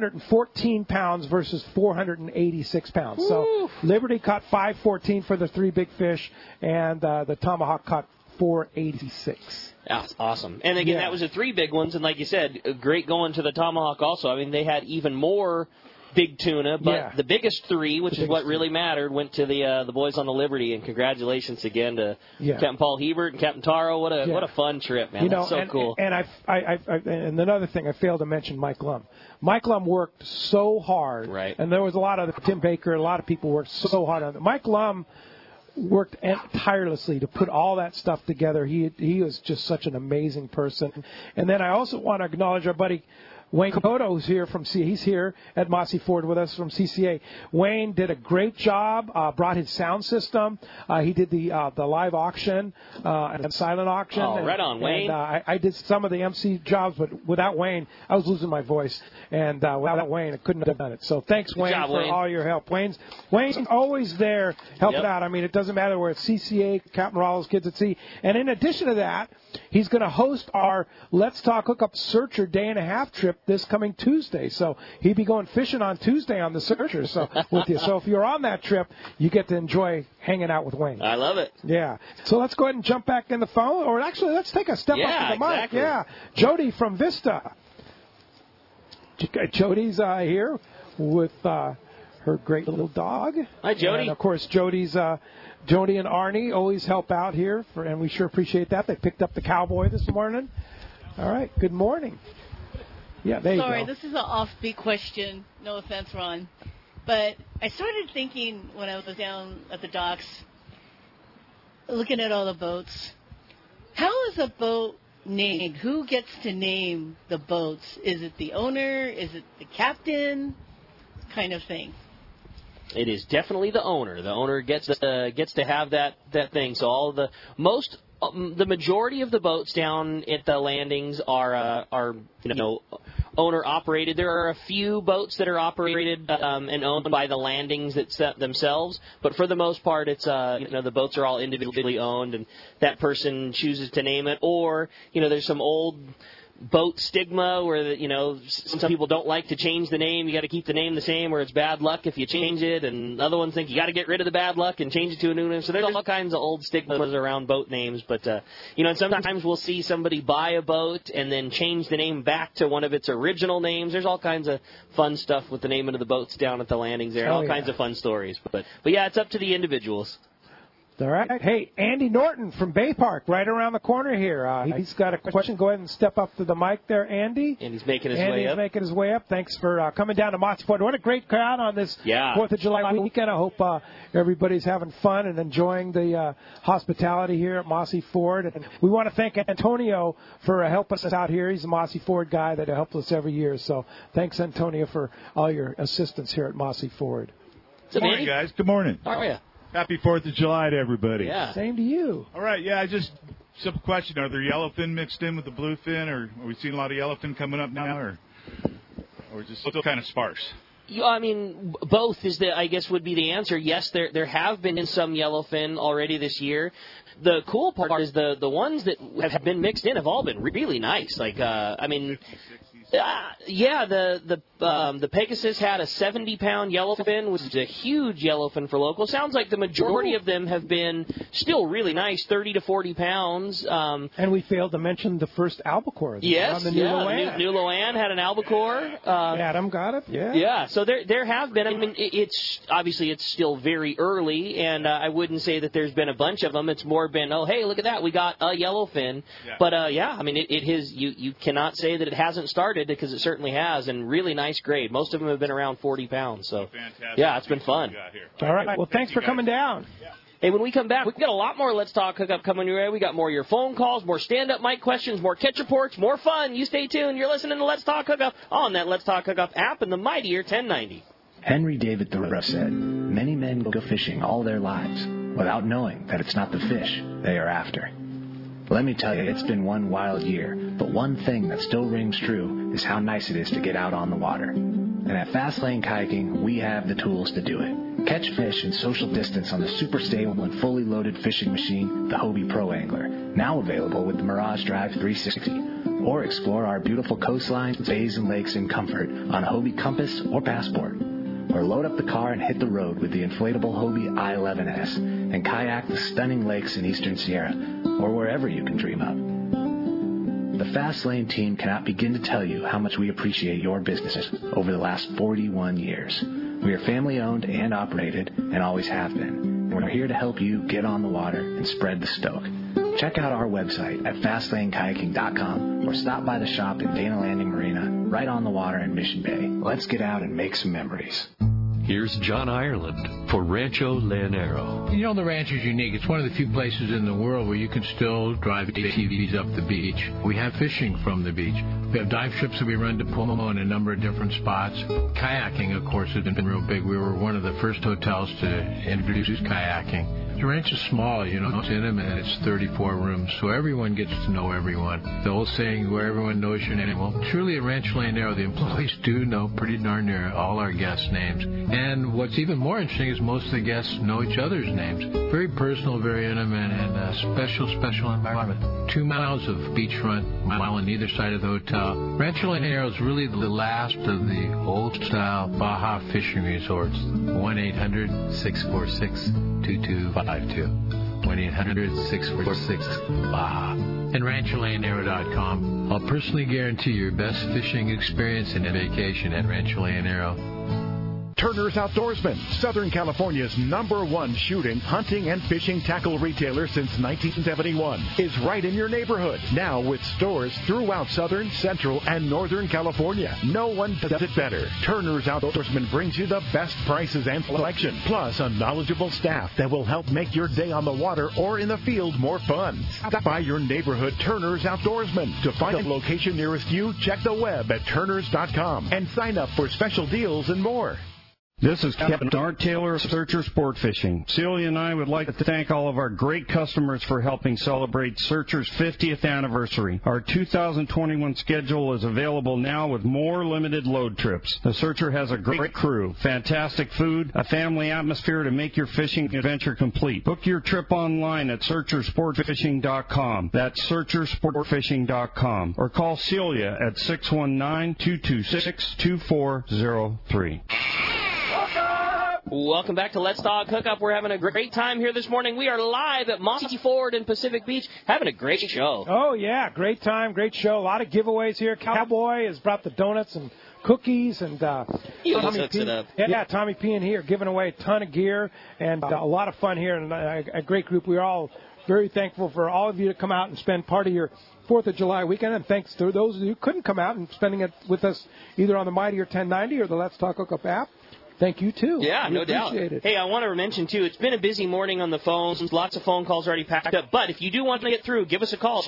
514 pounds versus 486 pounds. Woo. So Liberty caught 514 for the 3 big fish, and the Tomahawk caught 486. That's awesome. And again, that was the 3 big ones, and like you said, great going to the Tomahawk also. I mean, they had even more big tuna, but the biggest 3, which is what really mattered, went to the boys on the Liberty, and congratulations again to Captain Paul Hebert and Captain Taro. What a fun trip, man. That's so cool. And and another thing, I failed to mention Mike Lum. Mike Lum worked so hard, right? And there was a lot of Tim Baker, a lot of people worked so hard on it. Mike Lum worked tirelessly to put all that stuff together. He was just such an amazing person. And then I also want to acknowledge our buddy Wayne Koto, who's here he's here at Mossy Ford with us from CCA. Wayne did a great job, brought his sound system. He did the live auction and silent auction. Oh, right on, Wayne. And, I did some of the MC jobs, but without Wayne, I was losing my voice. And without Wayne, I couldn't have done it. So thanks, Wayne, for all your help. Wayne's always there helping out. I mean, it doesn't matter where it's CCA, Captain Rollo's Kids at Sea. And in addition to that, he's going to host our Let's Talk Hookup Searcher day-and-a-half trip this coming Tuesday. So he'd be going fishing on Tuesday on the Searcher with you. So if you're on that trip, you get to enjoy hanging out with Wayne. I love it. Yeah. So let's go ahead and jump back in the phone. Or actually, let's take a step up to the mic. Exactly. Yeah. Jody from Vista. Jody's here with her great little dog. Hi, Jody. And, of course, Jody and Arnie always help out here, and we sure appreciate that. They picked up the cowboy this morning. All right. Good morning. Yeah, there you go. Sorry, this is an offbeat question. No offense, Ron. But I started thinking when I was down at the docks, looking at all the boats, how is a boat named? Who gets to name the boats? Is it the owner? Is it the captain? Kind of thing. It is definitely the owner. The owner gets to have that thing. So most the majority of the boats down at the landings are owner operated. There are a few boats that are operated and owned by the landings themselves, but for the most part, it's the boats are all individually owned, and that person chooses to name it. Or there's some old boat stigma where some people don't like to change the name. You got to keep the name the same, where it's bad luck if you change it, and other ones think you got to get rid of the bad luck and change it to a new name. So there's all kinds of old stigmas around boat names, but and sometimes we'll see somebody buy a boat and then change the name back to one of its original names. There's all kinds of fun stuff with the naming of the boats down at the landings there, and all kinds of fun stories. But yeah, it's up to the individuals. All right. Hey, Andy Norton from Bay Park, right around the corner here. He's got a question. Go ahead and step up to the mic there, Andy. And he's making his way up. Andy's making his way up. Thanks for coming down to Mossy Ford. What a great crowd on this 4th of July weekend. I hope everybody's having fun and enjoying the hospitality here at Mossy Ford. And we want to thank Antonio for helping us out here. He's a Mossy Ford guy that helps us every year. So thanks, Antonio, for all your assistance here at Mossy Ford. Good morning, guys. Good morning. How are you? Happy 4th of July to everybody. Yeah. Same to you. All right, simple question. Are there yellowfin mixed in with the bluefin, or are we seeing a lot of yellowfin coming up now, or is it still kind of sparse? I mean, both would be the answer. Yes, there have been some yellowfin already this year. The cool part is the ones that have been mixed in have all been really nice. Like, 50s, 60s. The Pegasus had a 70-pound yellowfin, which is a huge yellowfin for local. Sounds like the majority of them have been still really nice, 30 to 40 pounds. And we failed to mention the first albacore. Yes, the New Loan. New Loan had an albacore. Adam got it. Yeah. Yeah. So there have been. I mean, it's still very early, and I wouldn't say that there's been a bunch of them. It's more been, oh, hey, look at that, we got a yellowfin. Yeah. But I mean, it has. You cannot say that it hasn't started, because it certainly has, and really nice grade. Most of them have been around 40 pounds. So, yeah, it's been fun. All right. Well, thanks for coming down. Hey, when we come back, we've got a lot more Let's Talk Hookup coming your way. We got more of your phone calls, more stand-up mic questions, more catch reports, more fun. You stay tuned. You're listening to Let's Talk Hookup on that Let's Talk Hookup app and the mightier 1090. Henry David Thoreau said, "Many men go fishing all their lives without knowing that it's not the fish they are after." Let me tell you, it's been one wild year, but one thing that still rings true is how nice it is to get out on the water. And at Fastlane Kayaking, we have the tools to do it. Catch fish and social distance on the super stable and fully loaded fishing machine, the Hobie Pro Angler, now available with the Mirage Drive 360. Or explore our beautiful coastlines, bays, and lakes in comfort on a Hobie Compass or Passport. Or load up the car and hit the road with the inflatable Hobie i11S and kayak the stunning lakes in Eastern Sierra, or wherever you can dream of. The Fast Lane team cannot begin to tell you how much we appreciate your business over the last 41 years. We are family-owned and operated, and always have been. And we're here to help you get on the water and spread the stoke. Check out our website at FastlaneKayaking.com or stop by the shop in Dana Landing Marina, right on the water in Mission Bay. Let's get out and make some memories. Here's John Ireland for Rancho Leonero. You know, the ranch is unique. It's one of the few places in the world where you can still drive ATVs up the beach. We have fishing from the beach. We have dive trips that we run to Pomo in a number of different spots. Kayaking, of course, has been real big. We were one of the first hotels to introduce kayaking. The ranch is small, you know, it's intimate, it's 34 rooms, so everyone gets to know everyone. The old saying, where everyone knows your name. Well, truly at Rancho Leonero, the employees do know pretty darn near all our guests' names. And what's even more interesting is most of the guests know each other's names. Very personal, very intimate, and a special environment. 2 miles of beachfront, a mile on either side of the hotel. Rancho Leonero is really the last of the old-style Baja fishing resorts. 1-800-646-2252. 1-800-646-BAHA. And RanchoLeonero.com. I'll personally guarantee your best fishing experience and vacation at Rancho Leonero. Turner's Outdoorsman, Southern California's #1 shooting, hunting, and fishing tackle retailer since 1971, is right in your neighborhood. Now with stores throughout Southern, Central, and Northern California. No one does it better. Turner's Outdoorsman brings you the best prices and selection, plus a knowledgeable staff that will help make your day on the water or in the field more fun. Stop by your neighborhood Turner's Outdoorsman. To find a location nearest you, check the web at turners.com and sign up for special deals and more. This is Captain Art Taylor of Searcher Sport Fishing. Celia and I would like to thank all of our great customers for helping celebrate Searcher's 50th anniversary. Our 2021 schedule is available now with more limited load trips. The Searcher has a great crew, fantastic food, a family atmosphere to make your fishing adventure complete. Book your trip online at SearcherSportFishing.com. That's SearcherSportFishing.com. Or call Celia at 619-226-2403. Welcome back to Let's Talk Hookup. We're having a great time here this morning. We are live at Mossy Ford in Pacific Beach, having a great show. Oh, yeah, great time, great show. A lot of giveaways here. Cowboy has brought the donuts and cookies, and he almost hooks it up. Yeah, Tommy P in here giving away a ton of gear, and a lot of fun here, and a great group. We're all very thankful for all of you to come out and spend part of your 4th of July weekend, and thanks to those of you who couldn't come out and spending it with us either on the Mighty or 1090 or the Let's Talk Hookup app. Thank you, too. Yeah, no doubt. Hey, I want to mention, too, it's been a busy morning on the phones. Lots of phone calls already packed up. But if you do want to get through, give us a call.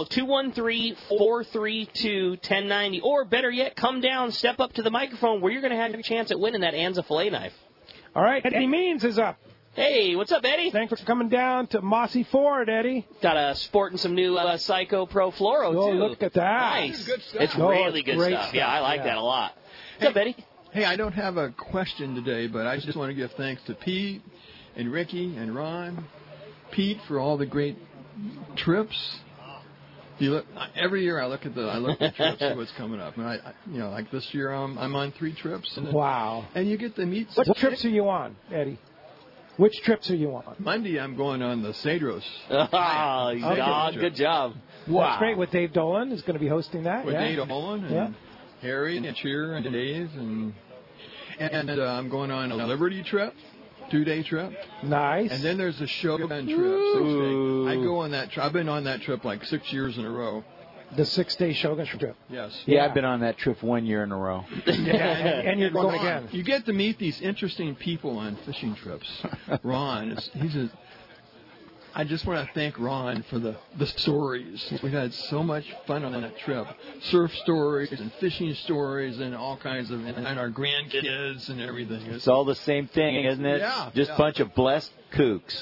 213-432-1090. Or, better yet, come down, step up to the microphone where you're going to have your chance at winning that Anza fillet knife. All right, Eddie Means is up. Hey, what's up, Eddie? Thanks for coming down to Mossy Ford, Eddie. Got a sporting some new Psycho Pro Fluoro, too. Oh, look at that. Nice. It's really good stuff. Yeah, I like that a lot. What's up, Eddie? Hey, I don't have a question today, but I just want to give thanks to Pete and Ricky and Ron. Pete for all the great trips. Every year I look at the trips, see what's coming up, and like this year I'm on 3 trips. And wow! And you get to meet. What trips are you on, Eddie? Which trips are you on? Monday I'm going on the Cedros. Good job. Wow. That's great. With Dave Dolan is going to be hosting that. With Dave Dolan and Harry and Cheer and Dave and I'm going on a Liberty trip, 2-day trip. Nice. And then there's a Shogun trip, 6-day. I go on that trip. I've been on that trip like 6 years in a row. The 6-day Shogun trip. Yes. Yeah, I've been on that trip 1 year in a row. and you're going again. You get to meet these interesting people on fishing trips. Ron, I just want to thank Ron for the stories. We've had so much fun on that trip. Surf stories and fishing stories and all kinds of, and our grandkids and everything. It's all the same thing, isn't it? Yeah. Just a bunch of blessed kooks.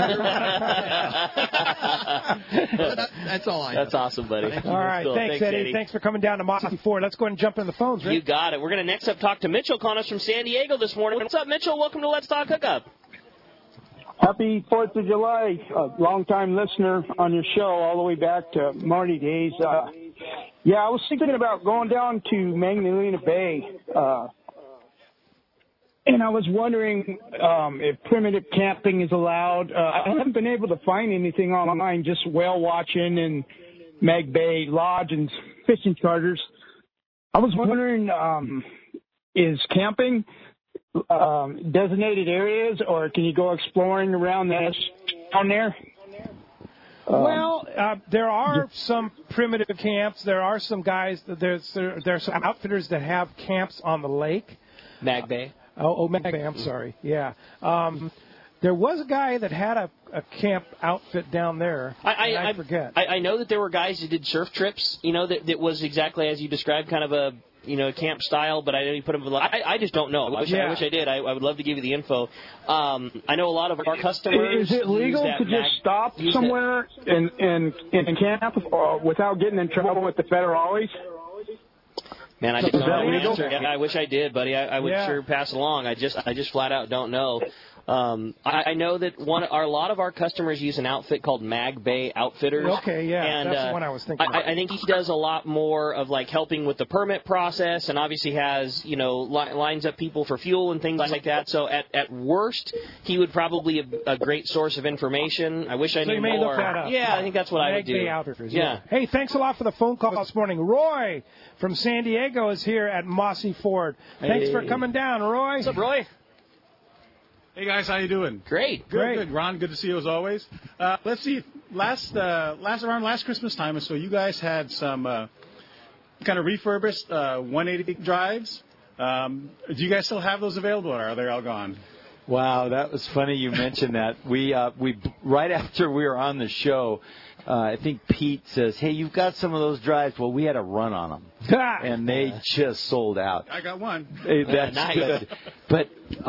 That's all I have. That's awesome, buddy. All right. Thanks, Eddie. Thanks for coming down to Mossy Ford. Let's go ahead and jump in the phones, Rick. You got it. We're going to next up talk to Mitchell calling us from San Diego this morning. What's up, Mitchell? Welcome to Let's Talk Hookup. Happy 4th of July, long-time listener on your show all the way back to Marty days. I was thinking about going down to Magdalena Bay, and I was wondering if primitive camping is allowed. I haven't been able to find anything online, just whale watching and Mag Bay Lodge and fishing charters. I was wondering, is camping designated areas, or can you go exploring around down there? Well, there are some primitive camps. There are some guys. There's some outfitters that have camps on the lake. Mag Bay. Mag Bay. I'm sorry. Yeah. There was a guy that had a camp outfit down there. I forget. I know that there were guys that did surf trips. That was exactly as you described, kind of a camp style, but I didn't put them. I just don't know. I wish I did. I would love to give you the info. I know a lot of our customers. Is it legal to just stop somewhere and camp without getting in trouble with the federales? Man, I just don't know the answer. I wish I did, buddy. I would sure pass along. I just flat out don't know. I know that a lot of our customers use an outfit called Mag Bay Outfitters. Okay, yeah, and, that's the one I was thinking about. I think he does a lot more of helping with the permit process, and obviously has lines up people for fuel and things like that. So at worst, he would probably be a great source of information. I wish I knew more. Look that up. Yeah, I think that's what I would do. Mag Bay Outfitters. Yeah. Hey, thanks a lot for the phone call this morning. Roy from San Diego is here at Mossy Ford. Thanks for coming down, Roy. What's up, Roy? Hey guys, how you doing? Great. Good. Ron, good to see you as always. Let's see. Around last Christmas time or so, you guys had some kind of refurbished 180 drives. Do you guys still have those available, or are they all gone? Wow, that was funny you mentioned that. We right after we were on the show, I think Pete says, "Hey, you've got some of those drives." Well, we had a run on them, and they just sold out. I got one. Hey, that's nice. good. But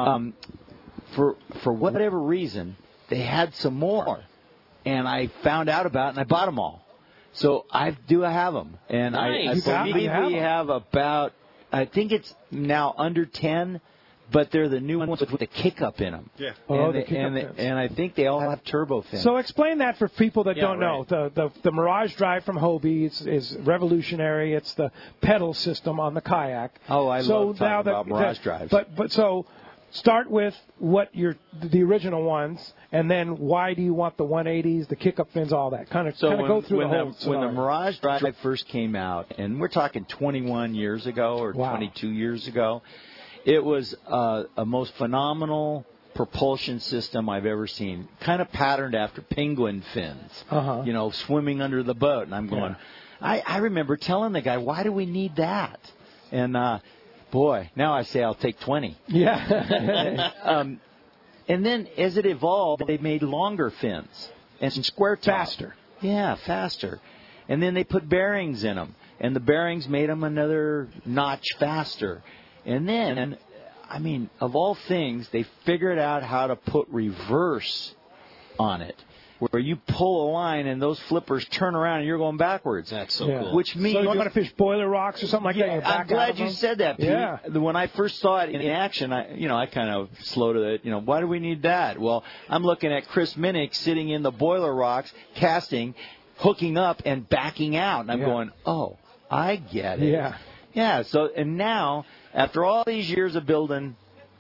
for whatever reason, they had some more, and I found out about it, and I bought them all. So I do have them, and Nice. I believe we have about. I think it's now under 10. But they're the new ones with the kick-up in them. Yeah. And I think they all have turbo fins. So explain that for people that don't know. The Mirage Drive from Hobie is revolutionary. It's the pedal system on the kayak. Oh, I love talking about Mirage Drives. But so start with the original ones, and then why do you want the 180s, the kick-up fins, all that? Kind of go through the whole when the Mirage Drive first came out, and we're talking 21 years ago or 22 years ago, it was a most phenomenal propulsion system I've ever seen, kind of patterned after penguin fins, swimming under the boat. And I'm going, I remember telling the guy, why do we need that? And, boy, now I say I'll take 20. Yeah. And then as it evolved, they made longer fins and square top. Faster. Yeah, faster. And then they put bearings in them, and the bearings made them another notch faster. And then, I mean, of all things, they figured out how to put reverse on it, where you pull a line and those flippers turn around and you're going backwards. That's so cool. Which means so you want to fish boiler rocks or something like that? I'm glad you said that, Pete. Yeah. When I first saw it in action, I kind of slowed it. Why do we need that? Well, I'm looking at Chris Minnick sitting in the boiler rocks, casting, hooking up, and backing out, and I'm going, oh, I get it. Yeah. Yeah. So and now, after all these years of building,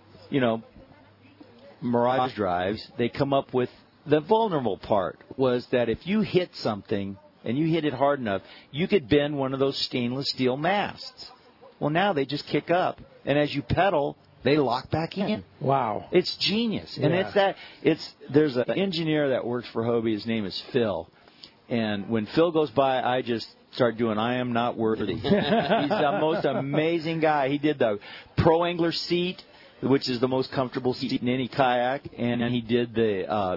Mirage Drives, they come up with the vulnerable part was that if you hit something and you hit it hard enough, you could bend one of those stainless steel masts. Well, now they just kick up, and as you pedal, they lock back in. Wow. It's genius. And there's an engineer that works for Hobie. His name is Phil. And when Phil goes by, I just start doing, I am not worthy. He's the most amazing guy. He did the Pro Angler seat, which is the most comfortable seat in any kayak, and he did the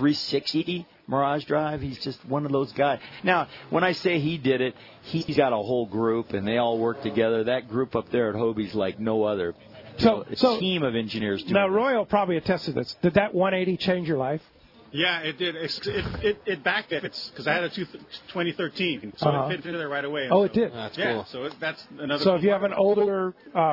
360 Mirage Drive. He's just one of those guys. Now, when I say he did it, he's got a whole group, and they all work together. That group up there at Hobie's like no other. It's a team of engineers doing Now, Roy will probably attest to this. Did that 180 change your life? Yeah, it did. It back fits because I had a 2013, so it fit into there right away. Oh, it did. That's cool. So that's another. So if you have an older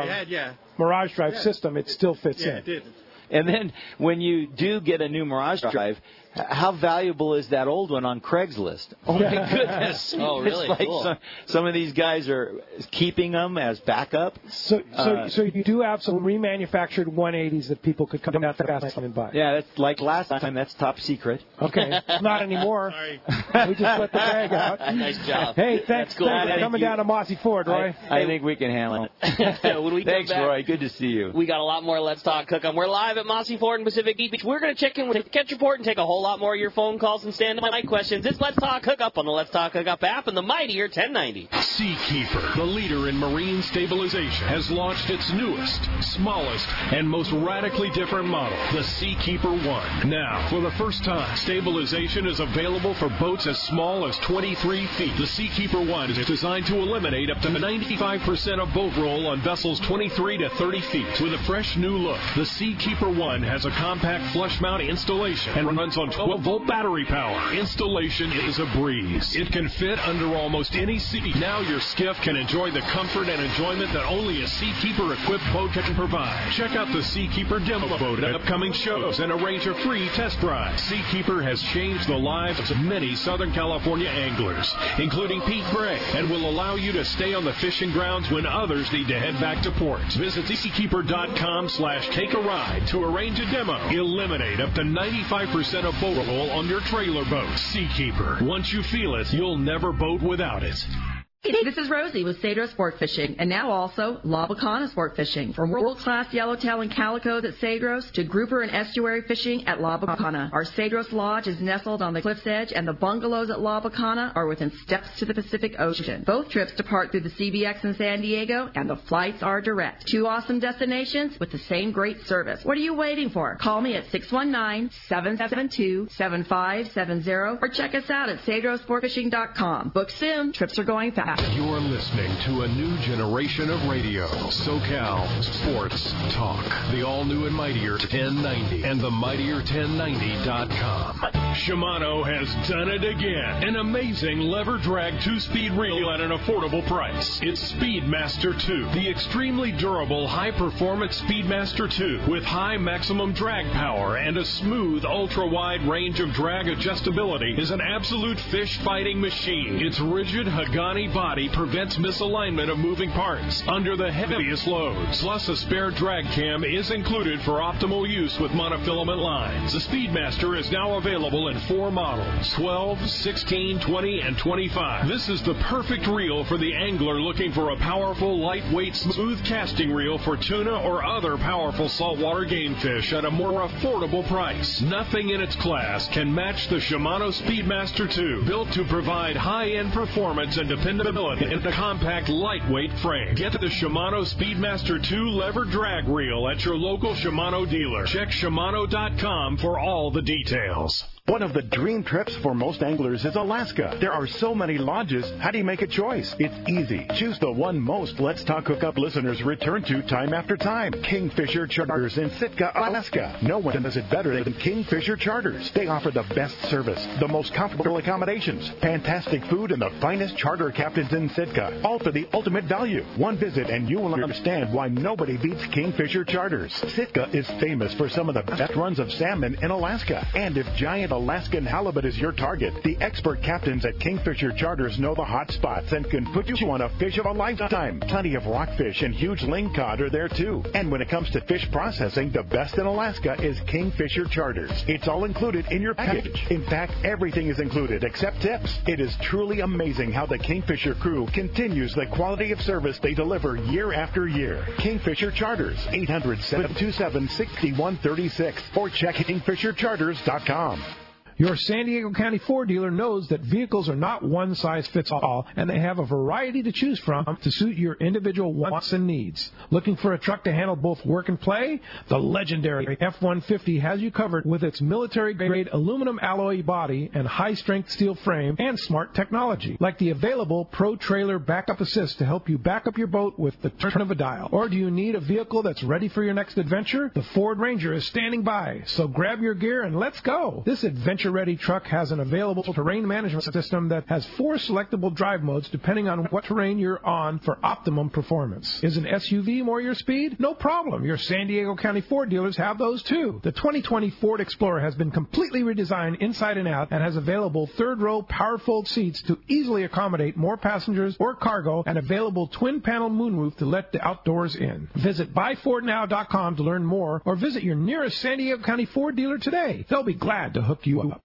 Mirage Drive Yeah. system, it still fits in. Yeah, it did. And then when you do get a new Mirage Drive, how valuable is that old one on Craigslist? Oh, my goodness. Oh, really? It's like cool. some of these guys are keeping them as backup. So you do have some remanufactured 180s that people could come down to Fast and buy. Yeah, that's like last time. That's top secret. Okay. Not anymore. Sorry. We just let the bag out. Nice job. Hey, thanks cool. for coming down to Mossy Ford, Roy. I think we can handle it. When we Thanks, come back, Roy. Good to see you. we got a lot more Let's Talk Cook-On. We're live at Mossy Ford in Pacific Beach. We're going to check in with the Catch Report and take a whole lot more of your phone calls and stand-by questions. It's Let's Talk Hookup on the Let's Talk Hookup app and the mightier 1090. Seakeeper, the leader in marine stabilization, has launched its newest, smallest, and most radically different model, the Seakeeper 1. Now, for the first time, stabilization is available for boats as small as 23 feet. The Seakeeper 1 is designed to eliminate up to 95% of boat roll on vessels 23 to 30 feet. With a fresh new look, the Seakeeper 1 has a compact flush mount installation and runs on 12-volt battery power. Installation is a breeze. It can fit under almost any seat. Now your skiff can enjoy the comfort and enjoyment that only a Seakeeper-equipped boat can provide. Check out the Seakeeper demo boat at upcoming shows and arrange a free test drive. Seakeeper has changed the lives of many Southern California anglers, including Pete Gray, and will allow you to stay on the fishing grounds when others need to head back to port. Visit seakeeper.com/take-a-ride to arrange a demo. Eliminate up to 95% of boat roll on your trailer boat. Seakeeper. Once you feel it, you'll never boat without it. Hey, this is Rosie with Cedro Sport Fishing, and now also La Bacana Sport Fishing. From world-class yellowtail and calicos at Cedros to grouper and estuary fishing at La Bacana. Our Cedros Lodge is nestled on the cliff's edge, and the bungalows at La Bacana are within steps to the Pacific Ocean. Both trips depart through the CBX in San Diego, and the flights are direct. 2 awesome destinations with the same great service. What are you waiting for? Call me at 619-772-7570 or check us out at CedroSportFishing.com. Book soon. Trips are going fast. You're listening to a new generation of radio. SoCal Sports Talk. The all-new and mightier 1090 and the mightier1090.com. Shimano has done it again. An amazing lever drag 2-speed reel at an affordable price. It's Speedmaster 2. The extremely durable, high-performance Speedmaster 2 with high maximum drag power and a smooth, ultra-wide range of drag adjustability is an absolute fish-fighting machine. Its rigid Hagani body prevents misalignment of moving parts under the heaviest loads. Plus, a spare drag cam is included for optimal use with monofilament lines. The Speedmaster is now available in 4 models, 12, 16, 20, and 25. This is the perfect reel for the angler looking for a powerful, lightweight, smooth casting reel for tuna or other powerful saltwater game fish at a more affordable price. Nothing in its class can match the Shimano Speedmaster 2, built to provide high-end performance and dependability in a compact, lightweight frame. Get the Shimano Speedmaster 2 lever drag reel at your local Shimano dealer. Check Shimano.com for all the details. One of the dream trips for most anglers is Alaska. There are so many lodges. How do you make a choice? It's easy. Choose the one most Let's Talk Hookup listeners return to time after time. Kingfisher Charters in Sitka, Alaska. No one does it better than Kingfisher Charters. They offer the best service, the most comfortable accommodations, fantastic food, and the finest charter captains in Sitka. All for the ultimate value. One visit and you will understand why nobody beats Kingfisher Charters. Sitka is famous for some of the best runs of salmon in Alaska. And if giant Alaskan halibut is your target, the expert captains at Kingfisher Charters know the hot spots and can put you on a fish of a lifetime. Plenty of rockfish and huge lingcod are there too. And when it comes to fish processing, the best in Alaska is Kingfisher Charters. It's all included in your package. In fact, everything is included except tips. It is truly amazing how the Kingfisher crew continues the quality of service they deliver year after year. Kingfisher Charters, 800-727-6136 or check KingfisherCharters.com. Your San Diego County Ford dealer knows that vehicles are not one size fits all, and they have a variety to choose from to suit your individual wants and needs. Looking for a truck to handle both work and play? The legendary F-150 has you covered with its military-grade aluminum alloy body and high-strength steel frame and smart technology, like the available Pro Trailer Backup Assist to help you back up your boat with the turn of a dial. Or do you need a vehicle that's ready for your next adventure? The Ford Ranger is standing by, so grab your gear and let's go. This adventure-ready truck has an available terrain management system that has 4 selectable drive modes depending on what terrain you're on for optimum performance. Is an SUV more your speed? No problem. Your San Diego County Ford dealers have those too. The 2020 Ford Explorer has been completely redesigned inside and out and has available third-row power-fold seats to easily accommodate more passengers or cargo and available twin-panel moonroof to let the outdoors in. Visit buyfordnow.com to learn more or visit your nearest San Diego County Ford dealer today. They'll be glad to hook you up.